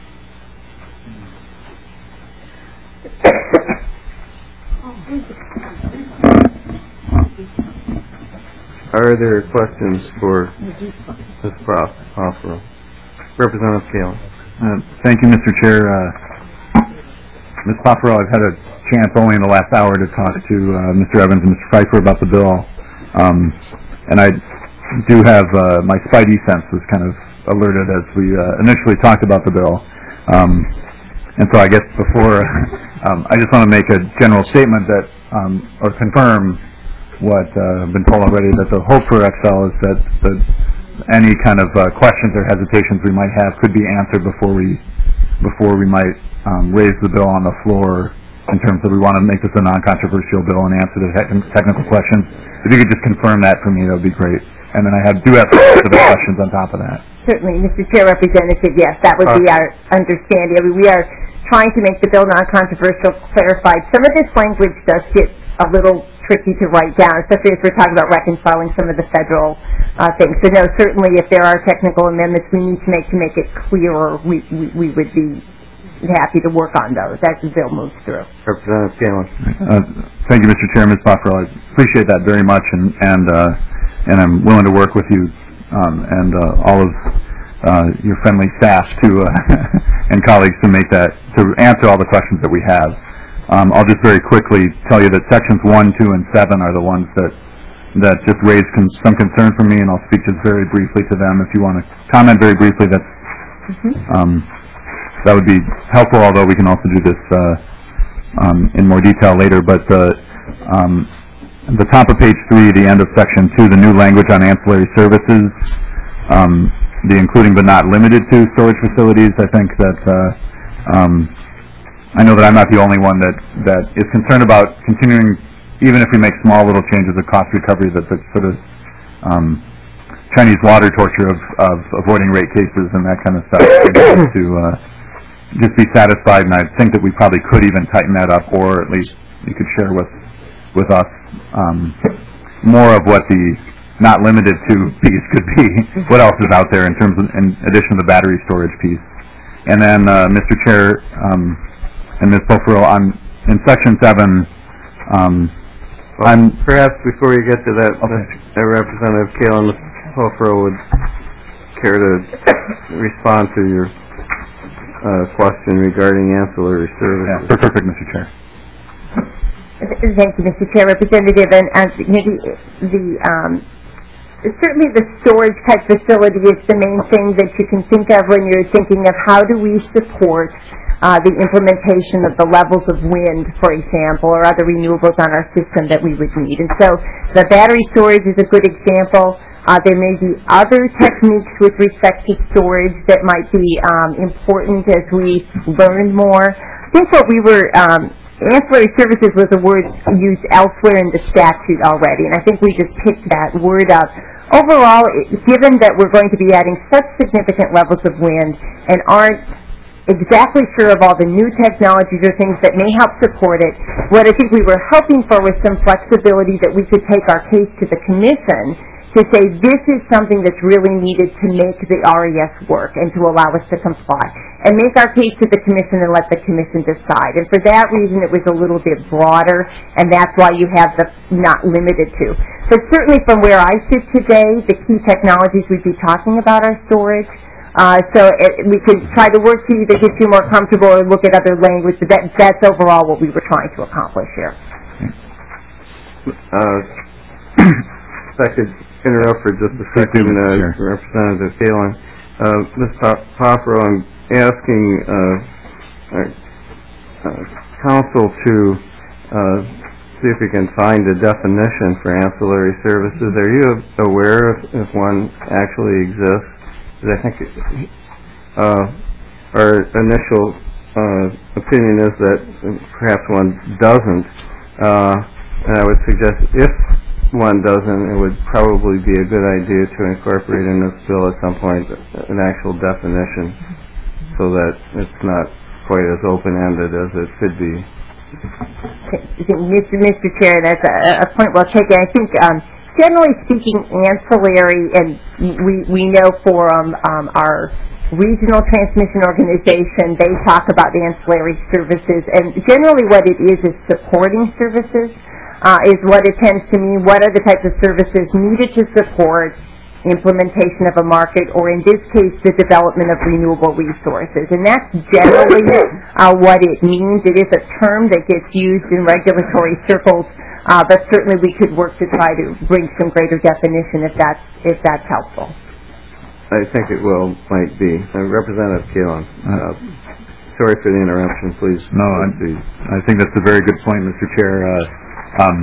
Are there questions for Miz Popero? Representative Kaler. Uh, thank you, Mister Chair. Uh, Miz Popero, I've had a chance only in the last hour to talk to uh, Mister Evans and Mister Pfeiffer about the bill. Um, and I do have, uh, my spidey sense was kind of alerted as we uh, initially talked about the bill. Um, and so I guess before, um, I just want to make a general statement that, um, or confirm what uh, I've been told already, that the hope for X L is that the, any kind of uh, questions or hesitations we might have could be answered before we, before we might um, raise the bill on the floor, in terms of we want to make this a non-controversial bill and answer the te- technical questions. If you could just confirm that for me, that would be great. And then I have, do have specific questions on top of that. Certainly, Mister Chair, Representative, yes, that would be our understanding. I mean, we are trying to make the bill non-controversial, clarified. Some of this language does get a little tricky to write down, especially if we're talking about reconciling some of the federal uh, things. So no, certainly if there are technical amendments we need to make to make it clearer, we, we, we would be happy to work on those as the bill moves through. Representative Kaler. Uh, thank you, Mister Chair, Miz Popero. I appreciate that very much, and and uh, and I'm willing to work with you um, and uh, all of uh, your friendly staff to uh, and colleagues to make that to answer all the questions that we have. Um, I'll just very quickly tell you that sections one, two, and seven are the ones that that just raised con- some concern for me, and I'll speak just very briefly to them. If you want to comment very briefly, that's. Mm-hmm. Um, That would be helpful, although we can also do this uh, um, in more detail later. But uh, um, at the top of page three, the end of section two, the new language on ancillary services, um, the including but not limited to storage facilities, I think that uh, um, I know that I'm not the only one that, that is concerned about continuing, even if we make small little changes of cost recovery, that the sort of um, Chinese water torture of, of avoiding rate cases and that kind of stuff to uh, just be satisfied, and I think that we probably could even tighten that up, or at least you could share with with us um, more of what the not limited to piece could be. What else is out there in terms of, in addition to the battery storage piece? And then, uh, Mister Chair um, and Miz Popero, on in section seven, um, Well, I'm perhaps before you get to that, Okay. uh, Representative Kalen Hofro would care to respond to your uh, question regarding ancillary services. yeah, perfect, Mister Chair. Thank you, Mister Chair. Representative, and uh, you know, the, the um, certainly the storage type facility is the main thing that you can think of when you're thinking of how do we support uh, the implementation of the levels of wind, for example, or other renewables on our system that we would need. And so the battery storage is a good example. Uh, there may be other techniques with respect to storage that might be um, important as we learn more. I think what we were, um, ancillary services was a word used elsewhere in the statute already, and I think we just picked that word up. Overall, given that we're going to be adding such significant levels of wind and aren't exactly sure of all the new technologies or things that may help support it, what I think we were hoping for was some flexibility that we could take our case to the Commission to say this is something that's really needed to make the R E S work and to allow us to comply, and make our case to the Commission and let the Commission decide. And for that reason, it was a little bit broader, and that's why you have the not limited to. But certainly from where I sit today, the key technologies we'd be talking about are storage. Uh, so it, we could try to work to either get you more comfortable or look at other language, but that, that's overall what we were trying to accomplish here. Uh, if I could interrupt for just a second, uh, Sure. Representative Kalen. Uh, Miz Hofro, I'm asking uh, uh, uh, Council to uh, see if we can find a definition for ancillary services. Are you aware if, if one actually exists? Because I think it, uh, our initial uh, opinion is that perhaps one doesn't, uh, and I would suggest if one doesn't, it would probably be a good idea to incorporate in this bill at some point an actual definition so that it's not quite as open-ended as it could be. Mister Mister Chair, that's a, a point well taken. I think um, generally speaking, ancillary, and we, we know for um, um, our regional transmission organization, they talk about the ancillary services, and generally what it is is supporting services. Uh, is what it tends to mean. What are the types of services needed to support implementation of a market, or in this case, the development of renewable resources? And that's generally uh, what it means. It is a term that gets used in regulatory circles, uh, but certainly we could work to try to bring some greater definition if that's if that's helpful. I think it will, might be. Uh, Representative Kalen, uh, sorry for the interruption, please. No, I, I think that's a very good point, Mister Chair. Uh, Um,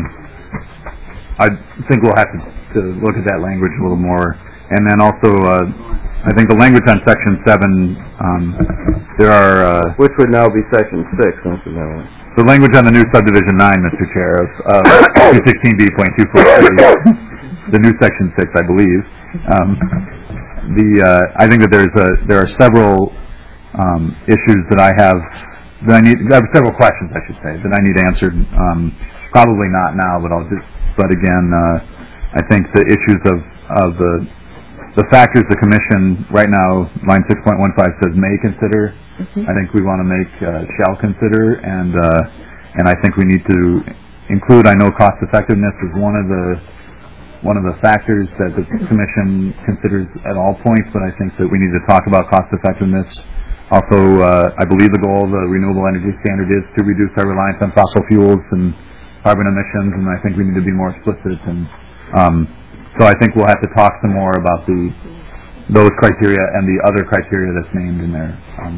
I think we'll have to, to look at that language a little more. And then also, uh, I think the language on Section seven, um, there are... Uh, Which would now be Section six, incidentally. The language on the new Subdivision nine, Mister Chair, of uh, two sixteen B point two four three, the new Section six, I believe. Um, the uh, I think that there's a, there are several um, issues that I have... That I need. I have several questions, I should say, that I need answered. Um, probably not now, but I'll just. But again, uh, I think the issues of of the the factors the Commission right now, line six point one five says may consider. Mm-hmm. I think we want to make uh, shall consider, and uh, and I think we need to include. I know cost effectiveness is one of the one of the factors that the Commission considers at all points, but I think that we need to talk about cost effectiveness. Also, uh, I believe the goal of the Renewable Energy Standard is to reduce our reliance on fossil fuels and carbon emissions, and I think we need to be more explicit. And um, so I think we'll have to talk some more about the those criteria and the other criteria that's named in there. Um,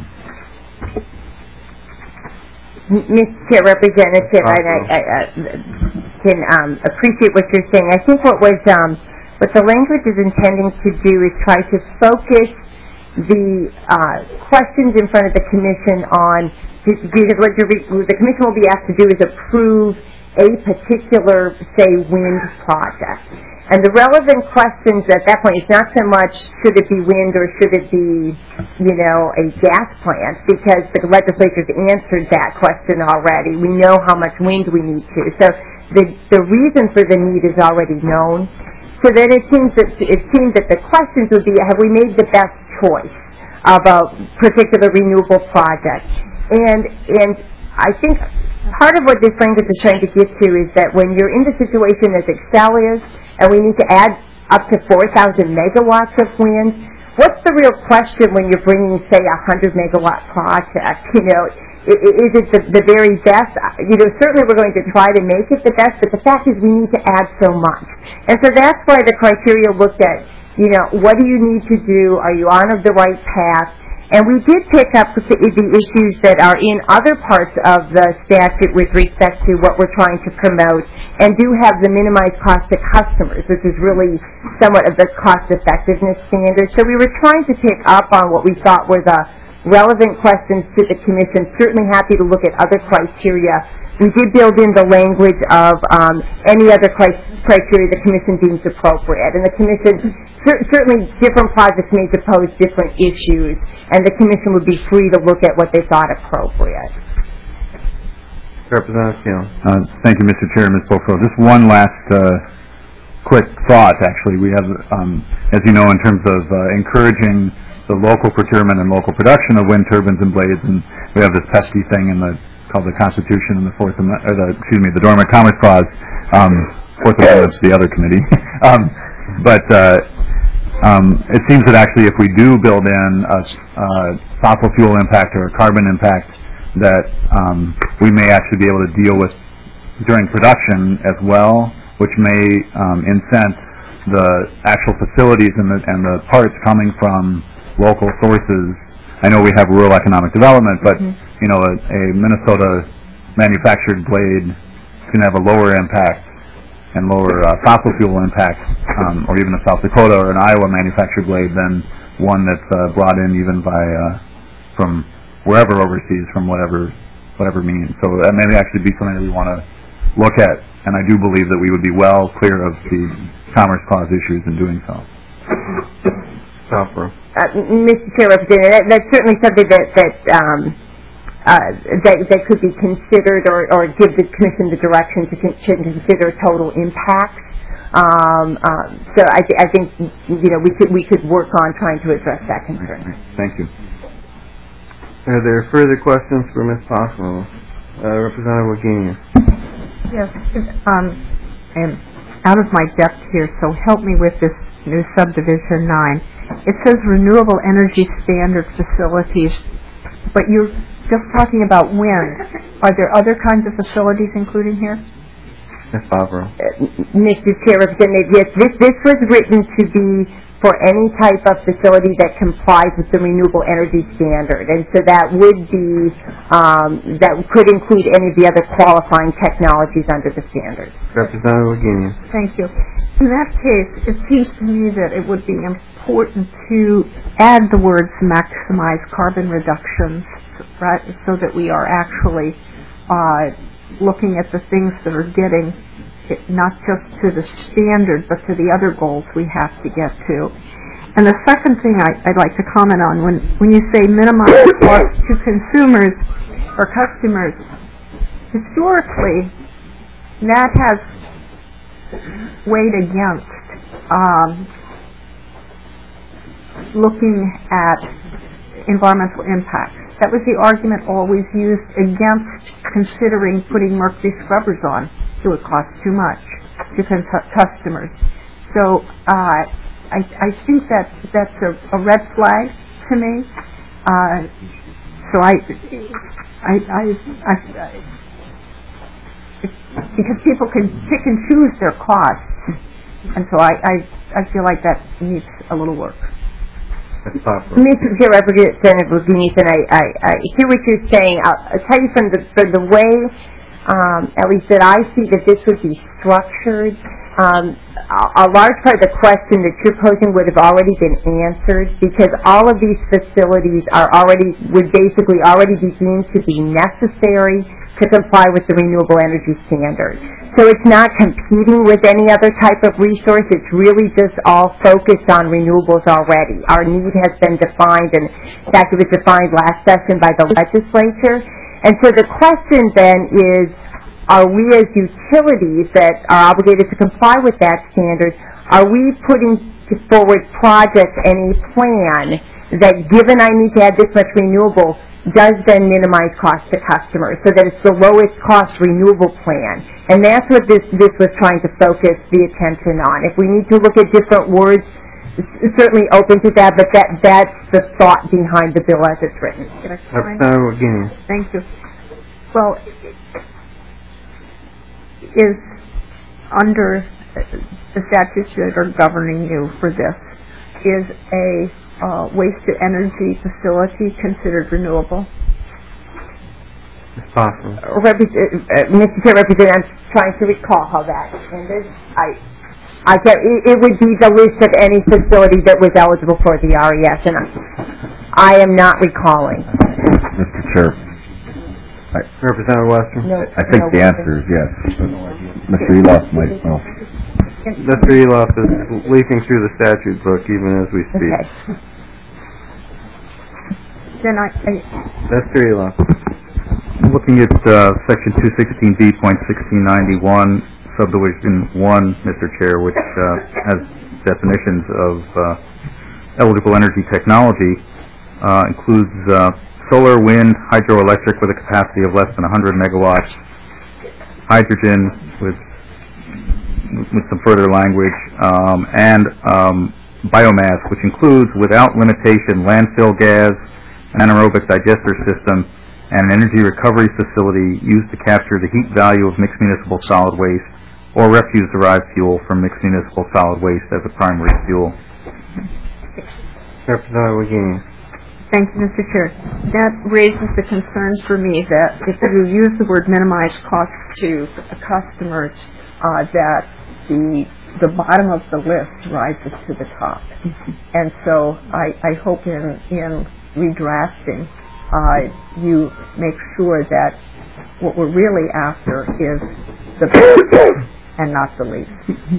Mister Chair, Representative, I, I, I, I can um, appreciate what you're saying. I think what was um, what the language is intending to do is try to focus the uh, questions in front of the Commission on, because what the Commission will be asked to do is approve a particular, say, wind project. And the relevant questions at that point is not so much should it be wind or should it be, you know, a gas plant, because the legislature's answered that question already. We know how much wind we need to. So the, the reason for the need is already known. So then it seems that it seems that the questions would be, have we made the best choice of a particular renewable project? And and I think part of what this language is trying to get to is that when you're in the situation as Excel is, and we need to add up to four thousand megawatts of wind, what's the real question when you're bringing, say, a one hundred megawatt project? You know, is it the, the very best? You know, certainly we're going to try to make it the best, but the fact is we need to add so much. And so that's why the criteria looked at, you know, what do you need to do? Are you on the right path? And we did pick up the, the issues that are in other parts of the statute with respect to what we're trying to promote, and do have the minimized cost to customers, which is really somewhat of the cost-effectiveness standard. So we were trying to pick up on what we thought were the relevant questions to the Commission. Certainly happy to look at other criteria. We did build in the language of um, any other cri- criteria the Commission deems appropriate. And the Commission, cer- certainly different projects may pose different issues, and the Commission would be free to look at what they thought appropriate. Representative Keelan. Uh, thank you, Mister Chair, Miz Bofro. Just one last uh, quick thought, actually. We have, um, as you know, in terms of uh, encouraging the local procurement and local production of wind turbines and blades, and we have this pesky thing in the called the Constitution and the Fourth Amendment, or the, excuse me, the Dormant Commerce Clause. Um, Fourth Amendment's the other committee. um, but uh, um, it seems that actually if we do build in a uh, fossil fuel impact or a carbon impact, that um, we may actually be able to deal with during production as well, which may um, incent the actual facilities and the, and the parts coming from local sources. I know we have rural economic development, but mm-hmm. you know, a, a Minnesota manufactured blade can have a lower impact and lower uh, fossil fuel impact, um, or even a South Dakota or an Iowa manufactured blade than one that's uh, brought in even by uh, from wherever overseas, from whatever whatever means. So that may actually be something that we want to look at, and I do believe that we would be well clear of the Commerce Clause issues in doing so. Southborough. Uh, Mister Chair, Representative, that, that's certainly something that that, um, uh, that that could be considered, or, or give the Commission the direction to, con- to consider total impact. Um, um, so I, th- I think you know we could we could work on trying to address that concern. Right, right. Thank you. Are there further questions for Miz Possible? Uh, Representative Wagenius. Yes, um, I'm out of my depth here, so help me with this new subdivision nine. It says renewable energy standard facilities, but you're just talking about wind. Are there other kinds of facilities included here? Miz Favreau. Uh, Mister Chair, Representative, yes, this, this was written to be for any type of facility that complies with the renewable energy standard, and so that would be um, that could include any of the other qualifying technologies under the standard. Representative Wagenius. Thank you. In that case, it seems to me that it would be important to add the words maximize carbon reductions, right, so that we are actually uh, looking at the things that are getting it not just to the standard, but to the other goals we have to get to. And the second thing I, I'd like to comment on, when, when you say minimize cost to consumers or customers, historically, that has weighed against um, looking at environmental impact. That was the argument always used against considering putting mercury scrubbers on. It would cost too much to con- customers. So uh, I, I think that that's a, a red flag to me. Uh, so I, I, I, I, I because people can pick and choose their costs, and so I, I, I feel like that needs a little work. Mister Chair, Representative Wagenius, and I, I, I hear what you're saying. I'll, I'll tell you from the from the way, um, at least that I see that this would be structured. Um, a, a large part of the question that you're posing would have already been answered, because all of these facilities are already would basically already be deemed to be necessary to comply with the renewable energy standard. So it's not competing with any other type of resource. It's really just all focused on renewables already. Our need has been defined, and in fact it was defined last session by the legislature. And so the question then is, are we as utilities that are obligated to comply with that standard, are we putting to forward projects and a plan that, given I need to add this much renewable, does then minimize cost to customers, so that it's the lowest cost renewable plan. And that's what this, this was trying to focus the attention on. If we need to look at different words, certainly open to that, but that, that's the thought behind the bill as it's written. Representative Wagenius. Thank you. Well, is under the statutes that are governing you for this, is a uh, waste-to-energy facility considered renewable? It's possible. Uh, Represent, uh, Mister Chair, Representative, I'm trying to recall how that ended. I, I can't, it, it would be the list of any facility that was eligible for the R E S, and I, I am not recalling. Mister Chair, I, Representative Western. No, I think no, the answer is yes. Mister Eloff might know. Mister Eloff is leafing through the statute book even as we speak. Okay. Then I, I Mister Eloff. Looking at uh, Section two sixteen B point sixteen ninety-one, Subdivision one, Mister Chair, which uh, has definitions of uh, eligible energy technology, uh, includes uh, solar, wind, hydroelectric with a capacity of less than one hundred megawatts, hydrogen with with some further language, um, and um, biomass, which includes, without limitation, landfill gas, an anaerobic digester system, and an energy recovery facility used to capture the heat value of mixed municipal solid waste or refuse-derived fuel from mixed municipal solid waste as a primary fuel. Representative Wagenius. Thank you, Mister Chair. That raises the concern for me that if you use the word minimize cost to customers, uh, that the the bottom of the list rises to the top. And so I, I hope in, in redrafting, uh, you make sure that what we're really after is the best and not the least.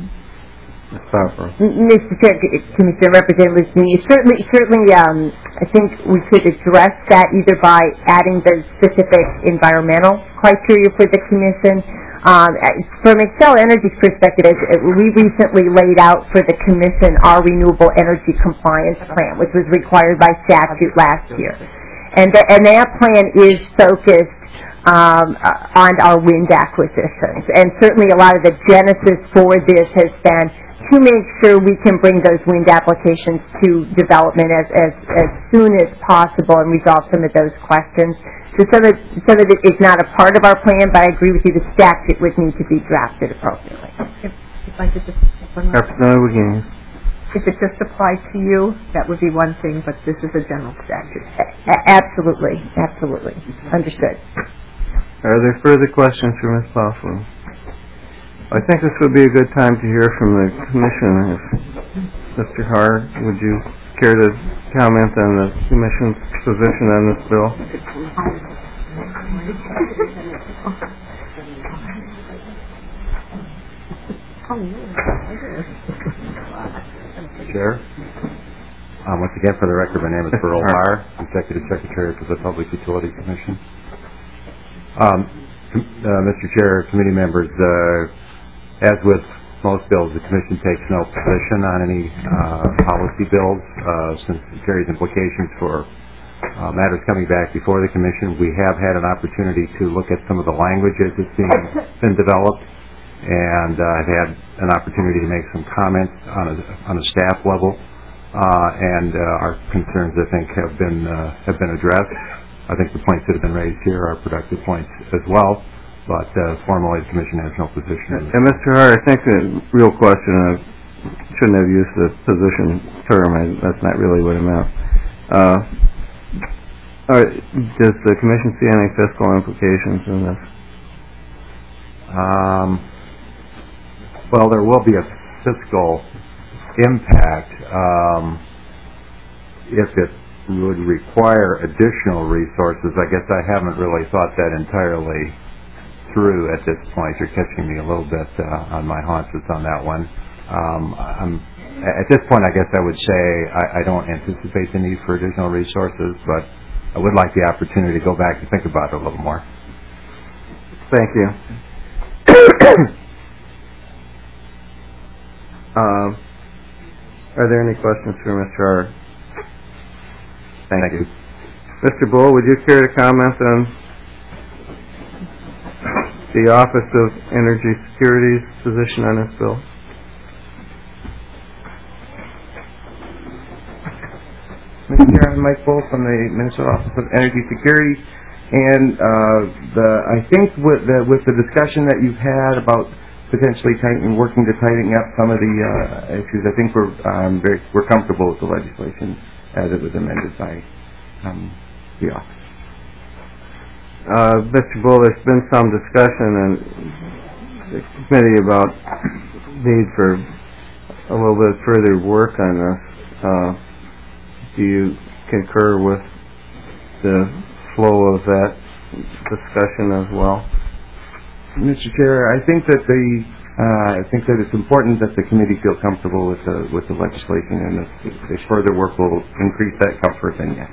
Mister Chair, Commissioner Representative Lee, certainly, certainly, um, I think we could address that either by adding the specific environmental criteria for the Commission. Um, from Xcel Energy's perspective, we recently laid out for the Commission our renewable energy compliance plan, which was required by statute last year, and the, and that plan is focused Um, uh, on our wind acquisitions. And certainly a lot of the genesis for this has been to make sure we can bring those wind applications to development as, as, as soon as possible and resolve some of those questions. So some of, some of it is not a part of our plan, but I agree with you, the statute would need to be drafted appropriately. If, if I could just... Representative Wagenius. If it just applied to you, that would be one thing, but this is a general statute. A- absolutely, absolutely. Understood. Are there further questions for Miz Laughlin? I think this would be a good time to hear from the Commission. Mister Haar, would you care to comment on the Commission's position on this bill? Chair. Um, once again, for the record, my name is Burl Haar, Executive Secretary for the Public Utility Commission. Um, uh, Mister Chair, committee members, uh, as with most bills, the Commission takes no position on any uh, policy bills uh, since it carries implications for uh, matters coming back before the Commission. We have had an opportunity to look at some of the language as it's being, been developed, and uh, I've had an opportunity to make some comments on a, on a staff level, uh, and uh, our concerns, I think, have been uh, have been addressed. I think the points that have been raised here are productive points as well, but uh, formally the Commission has no position. And Mister Haar, I think the real question, I shouldn't have used the position term, I, that's not really what it meant. Uh, are, does the Commission see any fiscal implications in this? Um, well, there will be a fiscal impact um, if it would require additional resources. I guess I haven't really thought that entirely through at this point. You're catching me a little bit uh, on my haunches on that one. Um, I'm, at this point, I guess I would say I, I don't anticipate the need for additional resources, but I would like the opportunity to go back and think about it a little more. Thank you. uh, Are there any questions for Mister R? Thank, Thank you. Mister Bull, would you care to comment on the Office of Energy Security's position on this bill? Mister Chair, I'm Mike Bull from the Minnesota Office of Energy Security, and uh, the I think with the, with the discussion that you've had about potentially tightening, working to tighten up some of the uh, issues, I think we're um, very we're comfortable with the legislation as it was amended by um, the office. Uh, Mister Bull, there's been some discussion in the committee about need for a little bit further work on this. Uh, do you concur with the flow of that discussion as well? Mister Chair, I think that the uh, I think that it's important that the committee feel comfortable with the with the legislation, and if, if further work will increase that comfort, then yes.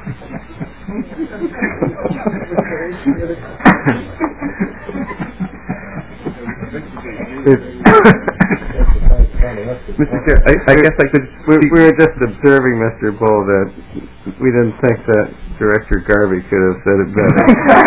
Mister Chair, I, I guess I could. We, we were just observing, Mister Bull, that we didn't think that Director Garvey could have said it better.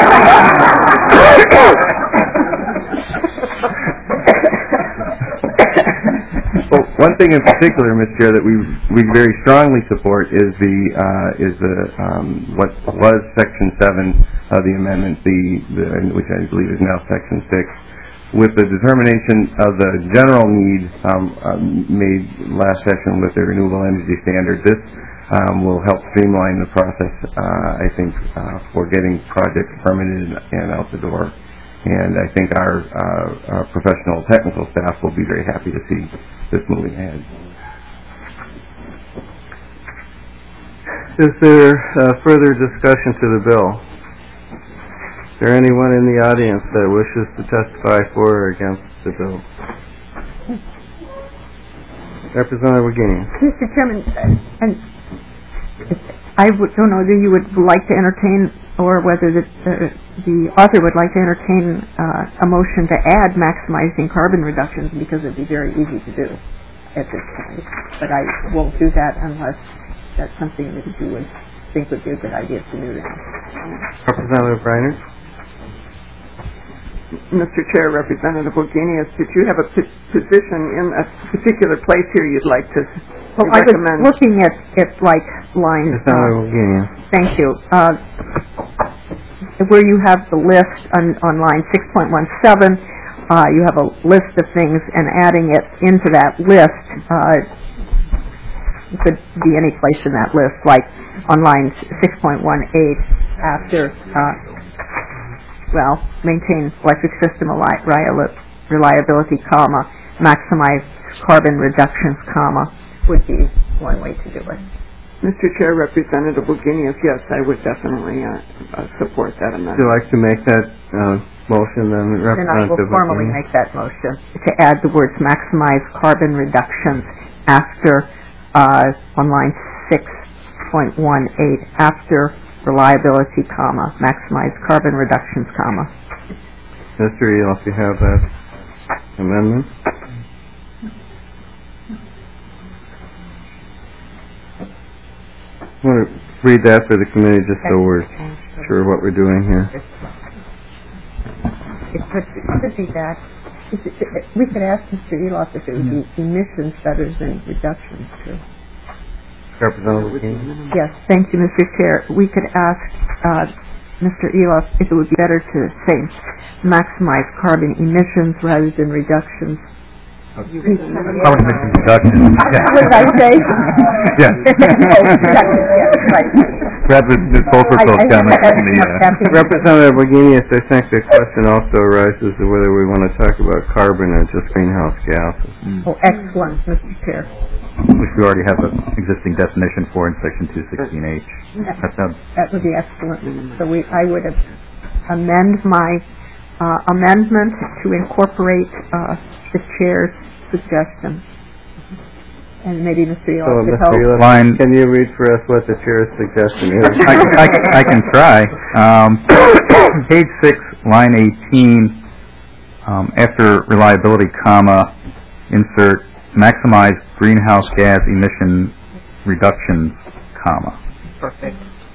Well, one thing in particular, Mister Chair, that we we very strongly support is the uh, is the um, what was Section Seven of the amendment, the, the which I believe is now Section Six, with the determination of the general need um, um, made last session with the renewable energy standard. This um, will help streamline the process, uh, I think, uh, for getting projects permitted and out the door. And I think our, uh, our professional technical staff will be very happy to see this moving ahead. Is there uh, further discussion to the bill? Is there anyone in the audience that wishes to testify for or against the bill? Representative Wagenius. Mister Chairman, uh, and I would, don't know whether you would like to entertain or whether the, uh, the author would like to entertain uh, a motion to add maximizing carbon reductions, because it would be very easy to do at this point. But I won't do that unless that's something that you would think would be a good idea to do now. Representative Reiner. Mister Chair, Representative Wagenius, did you have a p- position in a particular place here you'd like to Well, I recommend? was looking at, at like lines. Representative Wagenius. Thank you. Uh, where you have the list on, on line six point one seven, uh, you have a list of things, and adding it into that list uh, could be any place in that list, like on line six point one eight after, uh, well, maintain electric system reliability, comma, maximize carbon reductions, comma, would be one way to do it. Mister Chair, Representative Wagenius, yes, I would definitely uh, uh, support that amendment. Would you like to make that uh, motion then, Then I will Representative formally Wagenius? make that motion to add the words maximize carbon reductions after, uh, on line six point one eight, after reliability, comma, maximize carbon reductions, comma. Mister Eel, if you have that amendment. I want to read that for the committee just so we're sure what we're doing here. It could, it could be that. It, it, it, we could ask Mister Eloff if it would be emissions better than reductions, too. Representative Wagenius. Yes, thank you, Mister Chair. We could ask uh, Mister Eloff if it would be better to say maximize carbon emissions rather than reductions. Carbon emission reduction. What did I say? Yeah. Oh, reductions, yes, right. Perhaps Miz Fulkerfield's I- I- comment I- in the, uh, Representative Wagenius, I think the question also arises of whether we want to talk about carbon or just greenhouse gases. Oh, excellent, Mister Chair. which we already have an existing definition for in section two sixteen H. That sounds That would be excellent. So we, I would amend my uh, amendment to incorporate uh, the chair's suggestion. And maybe Mister Elo So, could Mister help. Elo, Line- can you read for us what the chair's suggestion is? I, I, I can try. Um, page six, line eighteen, um, after reliability, comma, insert maximize greenhouse gas emission reductions, comma. Perfect.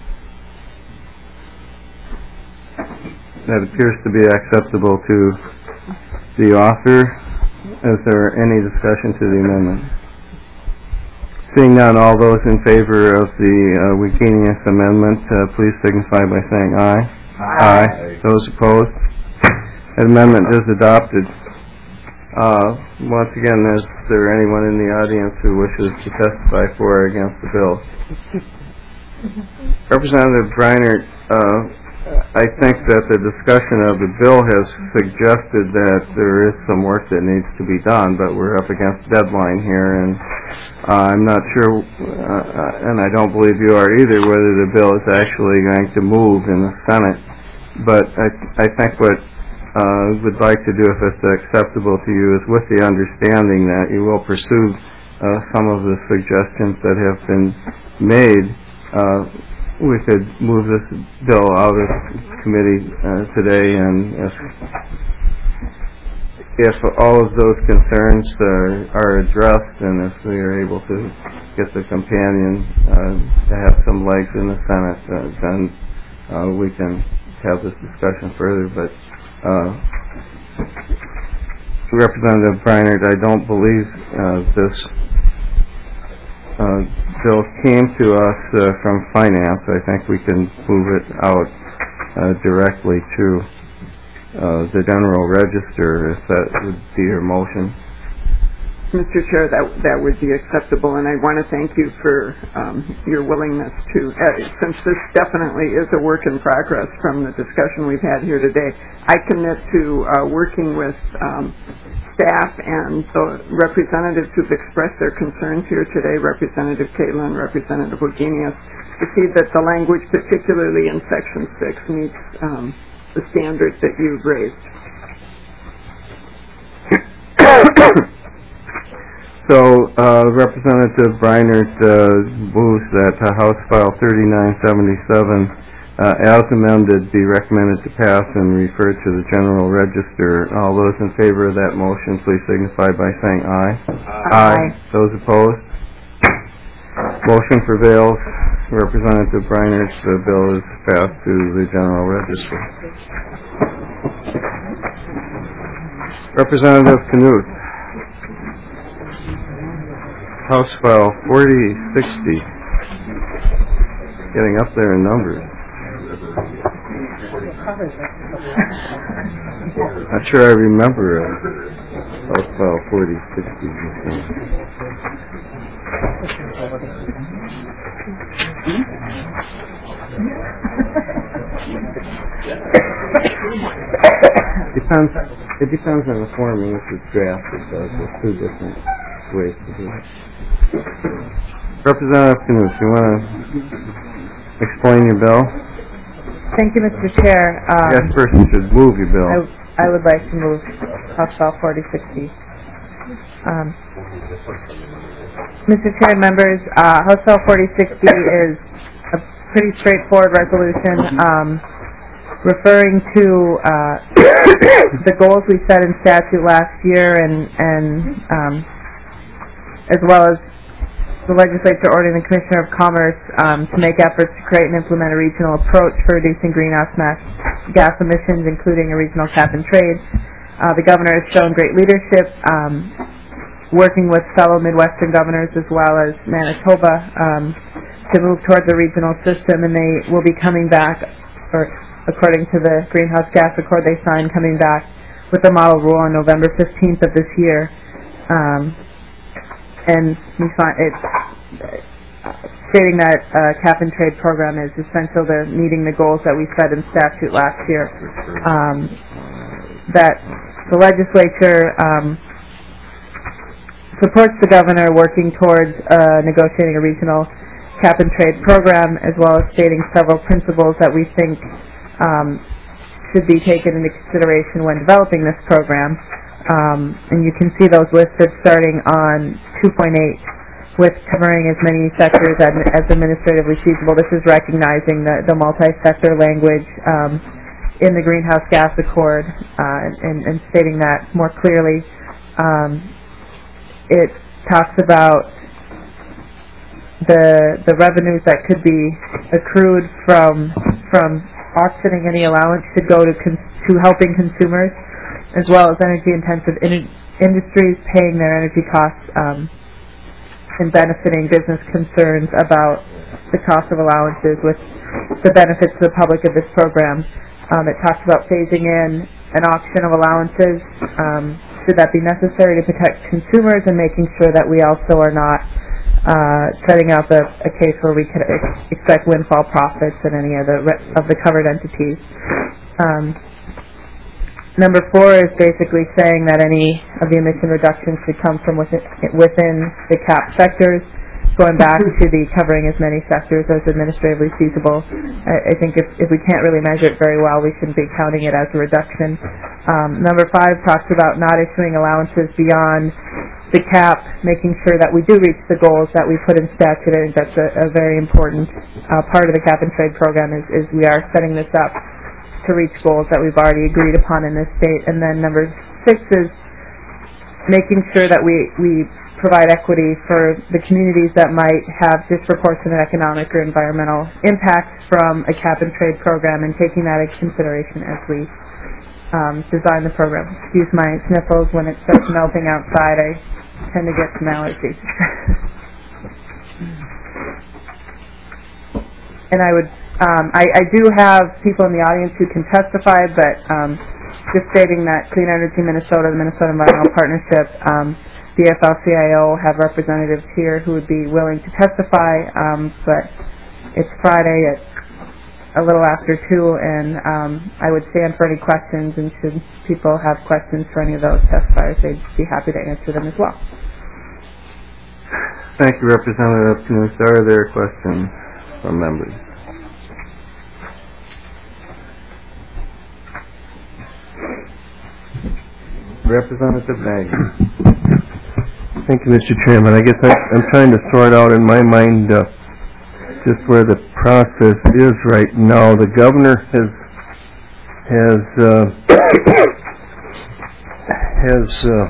That appears to be acceptable to the author. Is there any discussion to the amendment? Seeing none, all those in favor of the uh, Wikinius amendment, uh, please signify by saying aye. Aye. Aye. Those opposed? That amendment is adopted. Uh, once again, is there anyone in the audience who wishes to testify for or against the bill? Representative Breinert, uh, I think that the discussion of the bill has suggested that there is some work that needs to be done, but we're up against deadline here, and uh, I'm not sure, uh, and I don't believe you are either, whether the bill is actually going to move in the Senate. But I, I think what uh, would like to do, if it's acceptable to you, is with the understanding that you will pursue uh, some of the suggestions that have been made. Uh, we could move this bill out of committee uh, today, and if, if all of those concerns uh, are addressed, and if we are able to get the companion uh, to have some legs in the Senate, uh, then uh, we can have this discussion further. But uh, Representative Breinert, I don't believe uh, this Uh, bill came to us uh, from finance. I think we can move it out uh, directly to uh, the General Register, if that would be your motion. Mister Chair, that that would be acceptable, and I want to thank you for um, your willingness to, uh, since this definitely is a work in progress from the discussion we've had here today, I commit to uh, working with um, staff and the representatives who've expressed their concerns here today, Representative Caitlin, Representative Wagenius, to see that the language, particularly in Section six, meets um, the standards that you've raised. So, uh, Representative Breinert uh, moves that uh, House File thirty-nine seventy-seven, uh, as amended, be recommended to pass and referred to the General Register. All those in favor of that motion, please signify by saying aye. Aye. Aye. Those opposed? Motion prevails. Representative Breinert's uh, bill is passed to the General Register. Representative Knut. House File forty sixty. Getting up there in numbers. Not sure I remember uh, House File forty sixty. Depends. It depends on the form in which it's drafted. So there's two different ways to do it. Representative Knut, you want to explain your bill? Thank you, Mister Chair. Um, yes, first you should move your bill. I, I would like to move House File forty sixty. Um, Mister Chair, members, uh, House File forty sixty is a pretty straightforward resolution um, referring to uh, the goals we set in statute last year, and, and um, as well as the legislature ordering the Commissioner of Commerce um, to make efforts to create and implement a regional approach for reducing greenhouse gas emissions, including a regional cap and trade. Uh, the governor has shown great leadership, um, working with fellow Midwestern governors as well as Manitoba um, to move towards a regional system, and they will be coming back, or according to the greenhouse gas accord they signed, coming back with a model rule on November fifteenth of this year. Um, And we find it's stating that uh, cap and trade program is essential to meeting the goals that we set in statute last year. Um, that the legislature um, supports the governor working towards uh, negotiating a regional cap and trade program, as well as stating several principles that we think um, should be taken into consideration when developing this program. Um, and you can see those listed starting on two point eight, with covering as many sectors as, as administratively feasible. This is recognizing the, the multi-sector language um, in the Greenhouse Gas Accord uh, and, and stating that more clearly. Um, it talks about the the revenues that could be accrued from from auctioning any allowance should go to con- to helping consumers, as well as energy-intensive in- industries paying their energy costs um, and benefiting business concerns about the cost of allowances with the benefits to the public of this program. Um, it talks about phasing in an auction of allowances, um, should that be necessary to protect consumers, and making sure that we also are not uh, setting up a, a case where we could ex- expect windfall profits in any of the re- of the covered entities. Um, number four is basically saying that any of the emission reductions should come from within, within the cap sectors, going back to the covering as many sectors as administratively feasible. I, I think if, if we can't really measure it very well, we shouldn't be counting it as a reduction. Um, number five talks about not issuing allowances beyond the cap, making sure that we do reach the goals that we put in statute. I think that's a, a very important uh, part of the cap and trade program is, is we are setting this up to reach goals that we've already agreed upon in this state. And then number six is making sure that we, we provide equity for the communities that might have disproportionate economic or environmental impacts from a cap and trade program, and taking that into consideration as we um, design the program. Excuse my sniffles. When it starts melting outside, I tend to get some allergies. And I would, um, I, I do have people in the audience who can testify, but um, just stating that Clean Energy Minnesota, the Minnesota Environmental Partnership, um, the A F L C I O have representatives here who would be willing to testify, um, but it's Friday at a little after two, and um, I would stand for any questions, and should people have questions for any of those testifiers, they'd be happy to answer them as well. Thank you, Representative Knust. Are there questions from members? Representative Nagy. Thank you, Mister Chairman. I guess I, I'm trying to sort out in my mind uh, just where the process is right now. The governor has has uh, has uh,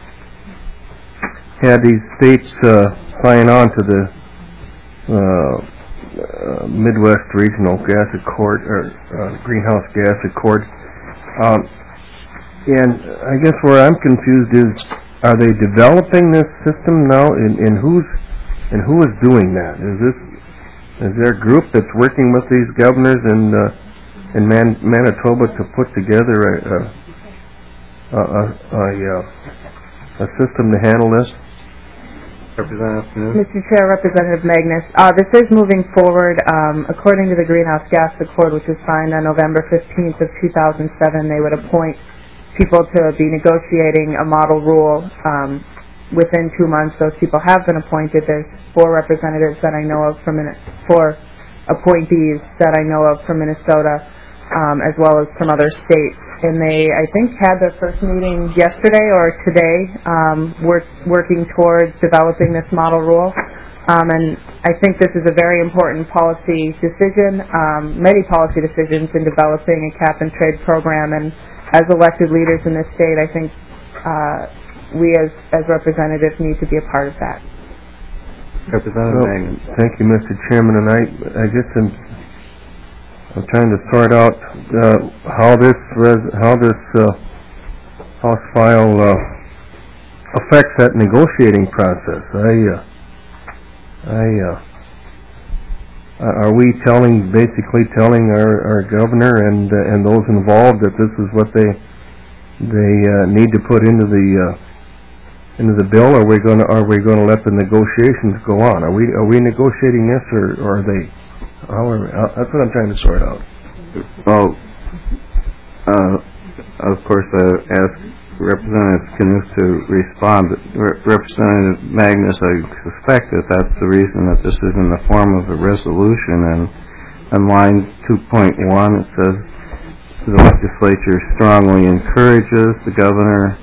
had these states uh, sign on to the uh, uh, Midwest Regional Gas Accord or uh, Greenhouse Gas Accord, um, and I guess where I'm confused is, are they developing this system now, and, and who's and who is doing that? Is this is there a group that's working with these governors in uh, in Man, Manitoba to put together a a, a, a, a, a system to handle this? Representative Mister Chair, Representative Magnus, uh, this is moving forward. Um, according to the Greenhouse Gas Accord, which was signed on November fifteenth of two thousand seven, they would appoint people to be negotiating a model rule um, within two months. Those people have been appointed. There's four representatives that I know of from four appointees that I know of from Minnesota, um, as well as from other states. And they, I think, had their first meeting yesterday or today, um, work, working towards developing this model rule. Um, and I think this is a very important policy decision, um, many policy decisions in developing a cap and trade program. And as elected leaders in this state, I think uh, we as, as representatives need to be a part of that. Representative well, Magnus. Thank you, Mister Chairman. And I, I guess I'm, I'm trying to sort out uh, how this res- how this uh, House file uh, affects that negotiating process. I, uh, I. Uh, Uh, are we telling, basically telling our, our governor and uh, and those involved that this is what they they uh, need to put into the uh, into the bill? Or are we going to are we going to let the negotiations go on? Are we are we negotiating this, or, or are they? How are we, uh, that's what I'm trying to sort out. Well, uh, of course, I asked Representative Knust to respond. Re- Representative Magnus, I suspect that that's the reason that this is in the form of a resolution. And on line two point one, it says the legislature strongly encourages the governor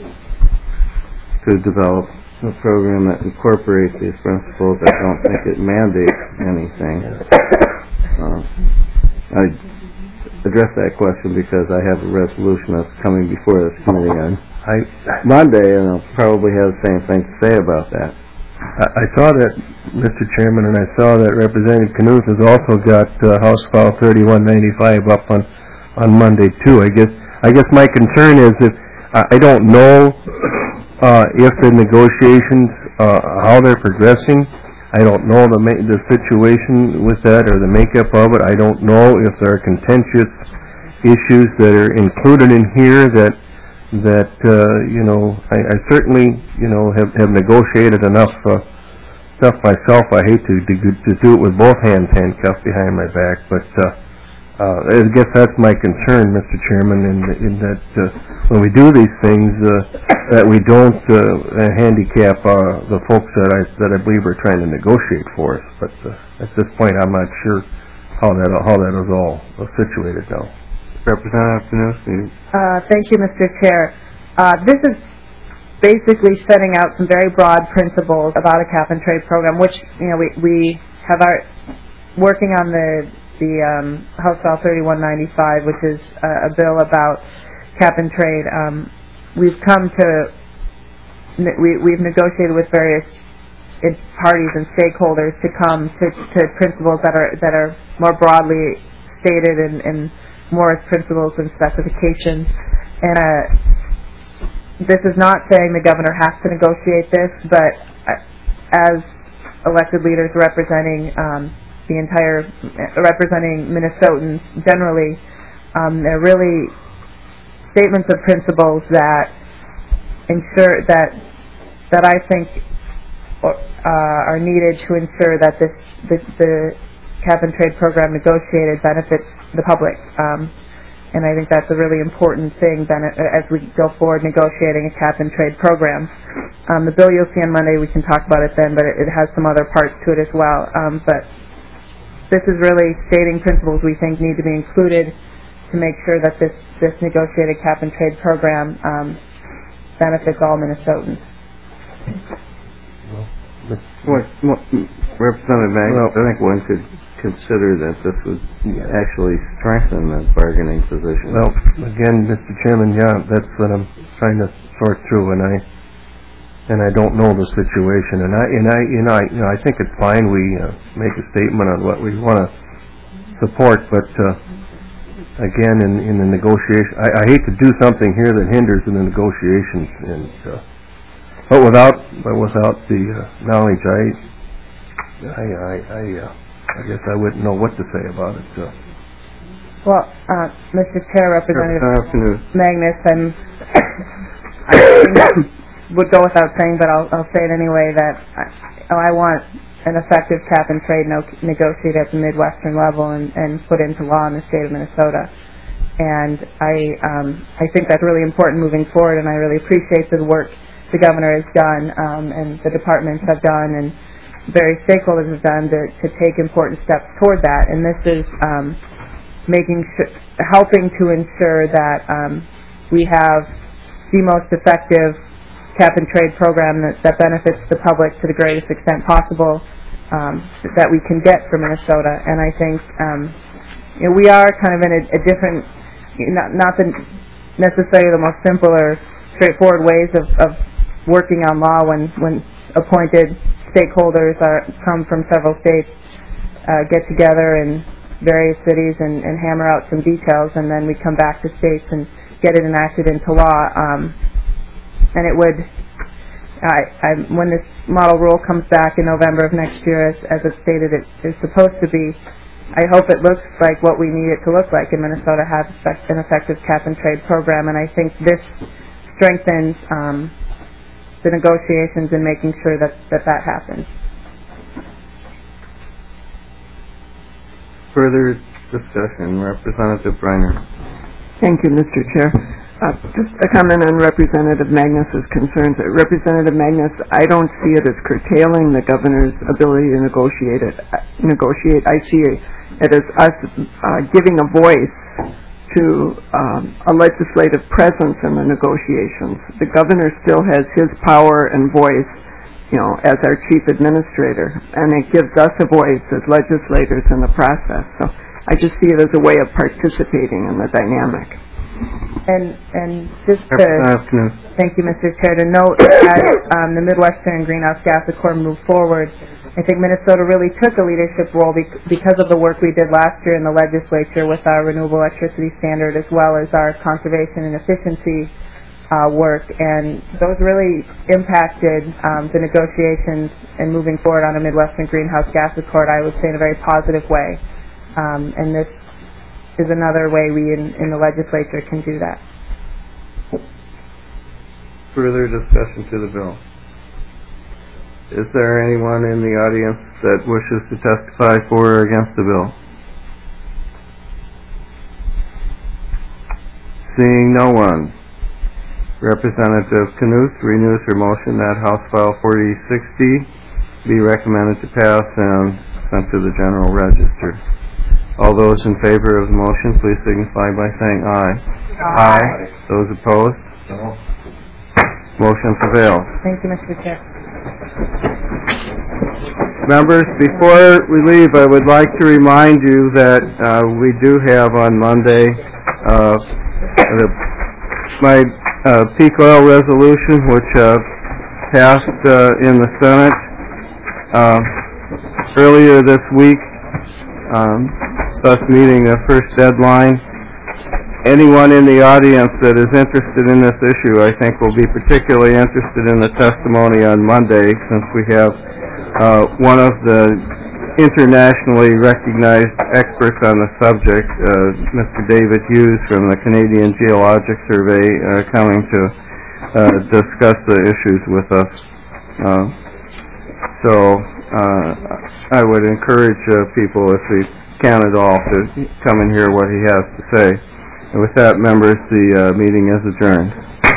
to develop a program that incorporates these principles. I don't think it mandates anything. Uh, I address that question because I have a resolution that's coming before this committee on I, Monday, and I'll probably have the same thing to say about that. I I saw that, Mister Chairman, and I saw that Representative Knuth has also got uh, House File thirty-one ninety-five up on on Monday too. I guess I guess my concern is if I I don't know uh, if the negotiations uh, how they're progressing. I don't know the ma- the situation with that or the makeup of it. I don't know if there are contentious issues that are included in here that that uh, you know I, I certainly you know have, have negotiated enough uh, stuff myself. I hate to, to to do it with both hands handcuffed behind my back, but uh, uh, I guess that's my concern, Mister Chairman, in, in that uh, when we do these things, uh, that we don't uh, handicap uh, the folks that I that I believe are trying to negotiate for us. But uh, at this point, I'm not sure how that how that is all situated now. Representative Knudsen. Uh, thank you, Mister Chair. Uh, this is basically setting out some very broad principles about a cap and trade program, which you know we we have our working on the the um, House File thirty-one ninety-five, which is uh, a bill about cap and trade. Um, we've come to we we've negotiated with various parties and stakeholders to come to, to principles that are that are more broadly stated and, and more as principles and specifications. And uh, this is not saying the governor has to negotiate this, but as elected leaders representing um, the entire, representing Minnesotans generally, um, they're really statements of principles that ensure that that I think uh, are needed to ensure that this the, the cap and trade program negotiated benefits the public, um, and I think that's a really important thing then as we go forward negotiating a cap and trade program. Um, the bill you'll see on Monday, we can talk about it then, but it, it has some other parts to it as well. Um, but this is really stating principles we think need to be included to make sure that this, this negotiated cap and trade program um, benefits all Minnesotans. What, what, Representative Magnus, I think one could consider that this would actually strengthen the bargaining position. Well, again, Mister Chairman, yeah, that's what I'm trying to sort through, and I and I don't know the situation, and I and I you know I, you know, I think it's fine we uh, make a statement on what we want to support, but uh, again, in in the negotiation, I, I hate to do something here that hinders in the negotiations, and uh, but without but without the uh, knowledge, I I I. I uh, I guess I wouldn't know what to say about it. So. Well, uh, Mister Chair, Representative Sure, Magnus, I'm, I think would go without saying, but I'll, I'll say it anyway, that I, I want an effective cap and trade no, negotiated at the Midwestern level and, and put into law in the state of Minnesota. And I, um, I think that's really important moving forward, and I really appreciate the work the governor has done um, and the departments have done and various stakeholders have done to, to take important steps toward that, and this is um, making sh- helping to ensure that um, we have the most effective cap and trade program that, that benefits the public to the greatest extent possible um, that we can get for Minnesota. And I think um, you know, we are kind of in a, a different, not, not the necessarily the most simple or straightforward ways of, of working on law when, when appointed stakeholders are come from several states, uh, get together in various cities and, and hammer out some details, and then we come back to states and get it enacted into law. Um, and it would, I, I, when this model rule comes back in November of next year, as, as it's stated it is supposed to be, I hope it looks like what we need it to look like, and Minnesota has an effective cap and trade program, and I think this strengthens um, the negotiations and making sure that, that that happens. Further discussion, Representative Reiner. Thank you, Mister Chair. Uh, just a comment on Representative Magnus's concerns. Uh, Representative Magnus, I don't see it as curtailing the governor's ability to negotiate it. Uh, negotiate. I see it as us uh, giving a voice to um, a legislative presence in the negotiations. The governor still has his power and voice, you know, as our chief administrator, and it gives us a voice as legislators in the process. So I just see it as a way of participating in the dynamic. And, and just to, Representative Knut. thank you, Mister Chair, to note as um, the Midwestern Greenhouse Gas Accord moved forward, I think Minnesota really took a leadership role bec- because of the work we did last year in the legislature with our renewable electricity standard as well as our conservation and efficiency uh, work, and those really impacted um, the negotiations and moving forward on a Midwestern Greenhouse Gas Accord, I would say, in a very positive way. Um, and this is another way we in, in the legislature can do that. Further discussion to the bill. Is there anyone in the audience that wishes to testify for or against the bill? Seeing no one, Representative Knut renews her motion that House File forty sixty be recommended to pass and sent to the General Register. All those in favor of the motion, please signify by saying aye. Aye. Aye. Those opposed? No. Motion prevails. Thank you, Mister Chair. Members, before we leave, I would like to remind you that uh, we do have on Monday uh, the, my uh, peak oil resolution, which uh, passed uh, in the Senate uh, earlier this week, um, thus meeting the first deadline. Anyone in the audience that is interested in this issue, I think, will be particularly interested in the testimony on Monday, since we have uh, one of the internationally recognized experts on the subject, uh, Mister David Hughes from the Canadian Geologic Survey, uh, coming to uh, discuss the issues with us. Uh, so uh, I would encourage uh, people, if they can at all, to come and hear what he has to say. And with that, members, the uh, meeting is adjourned.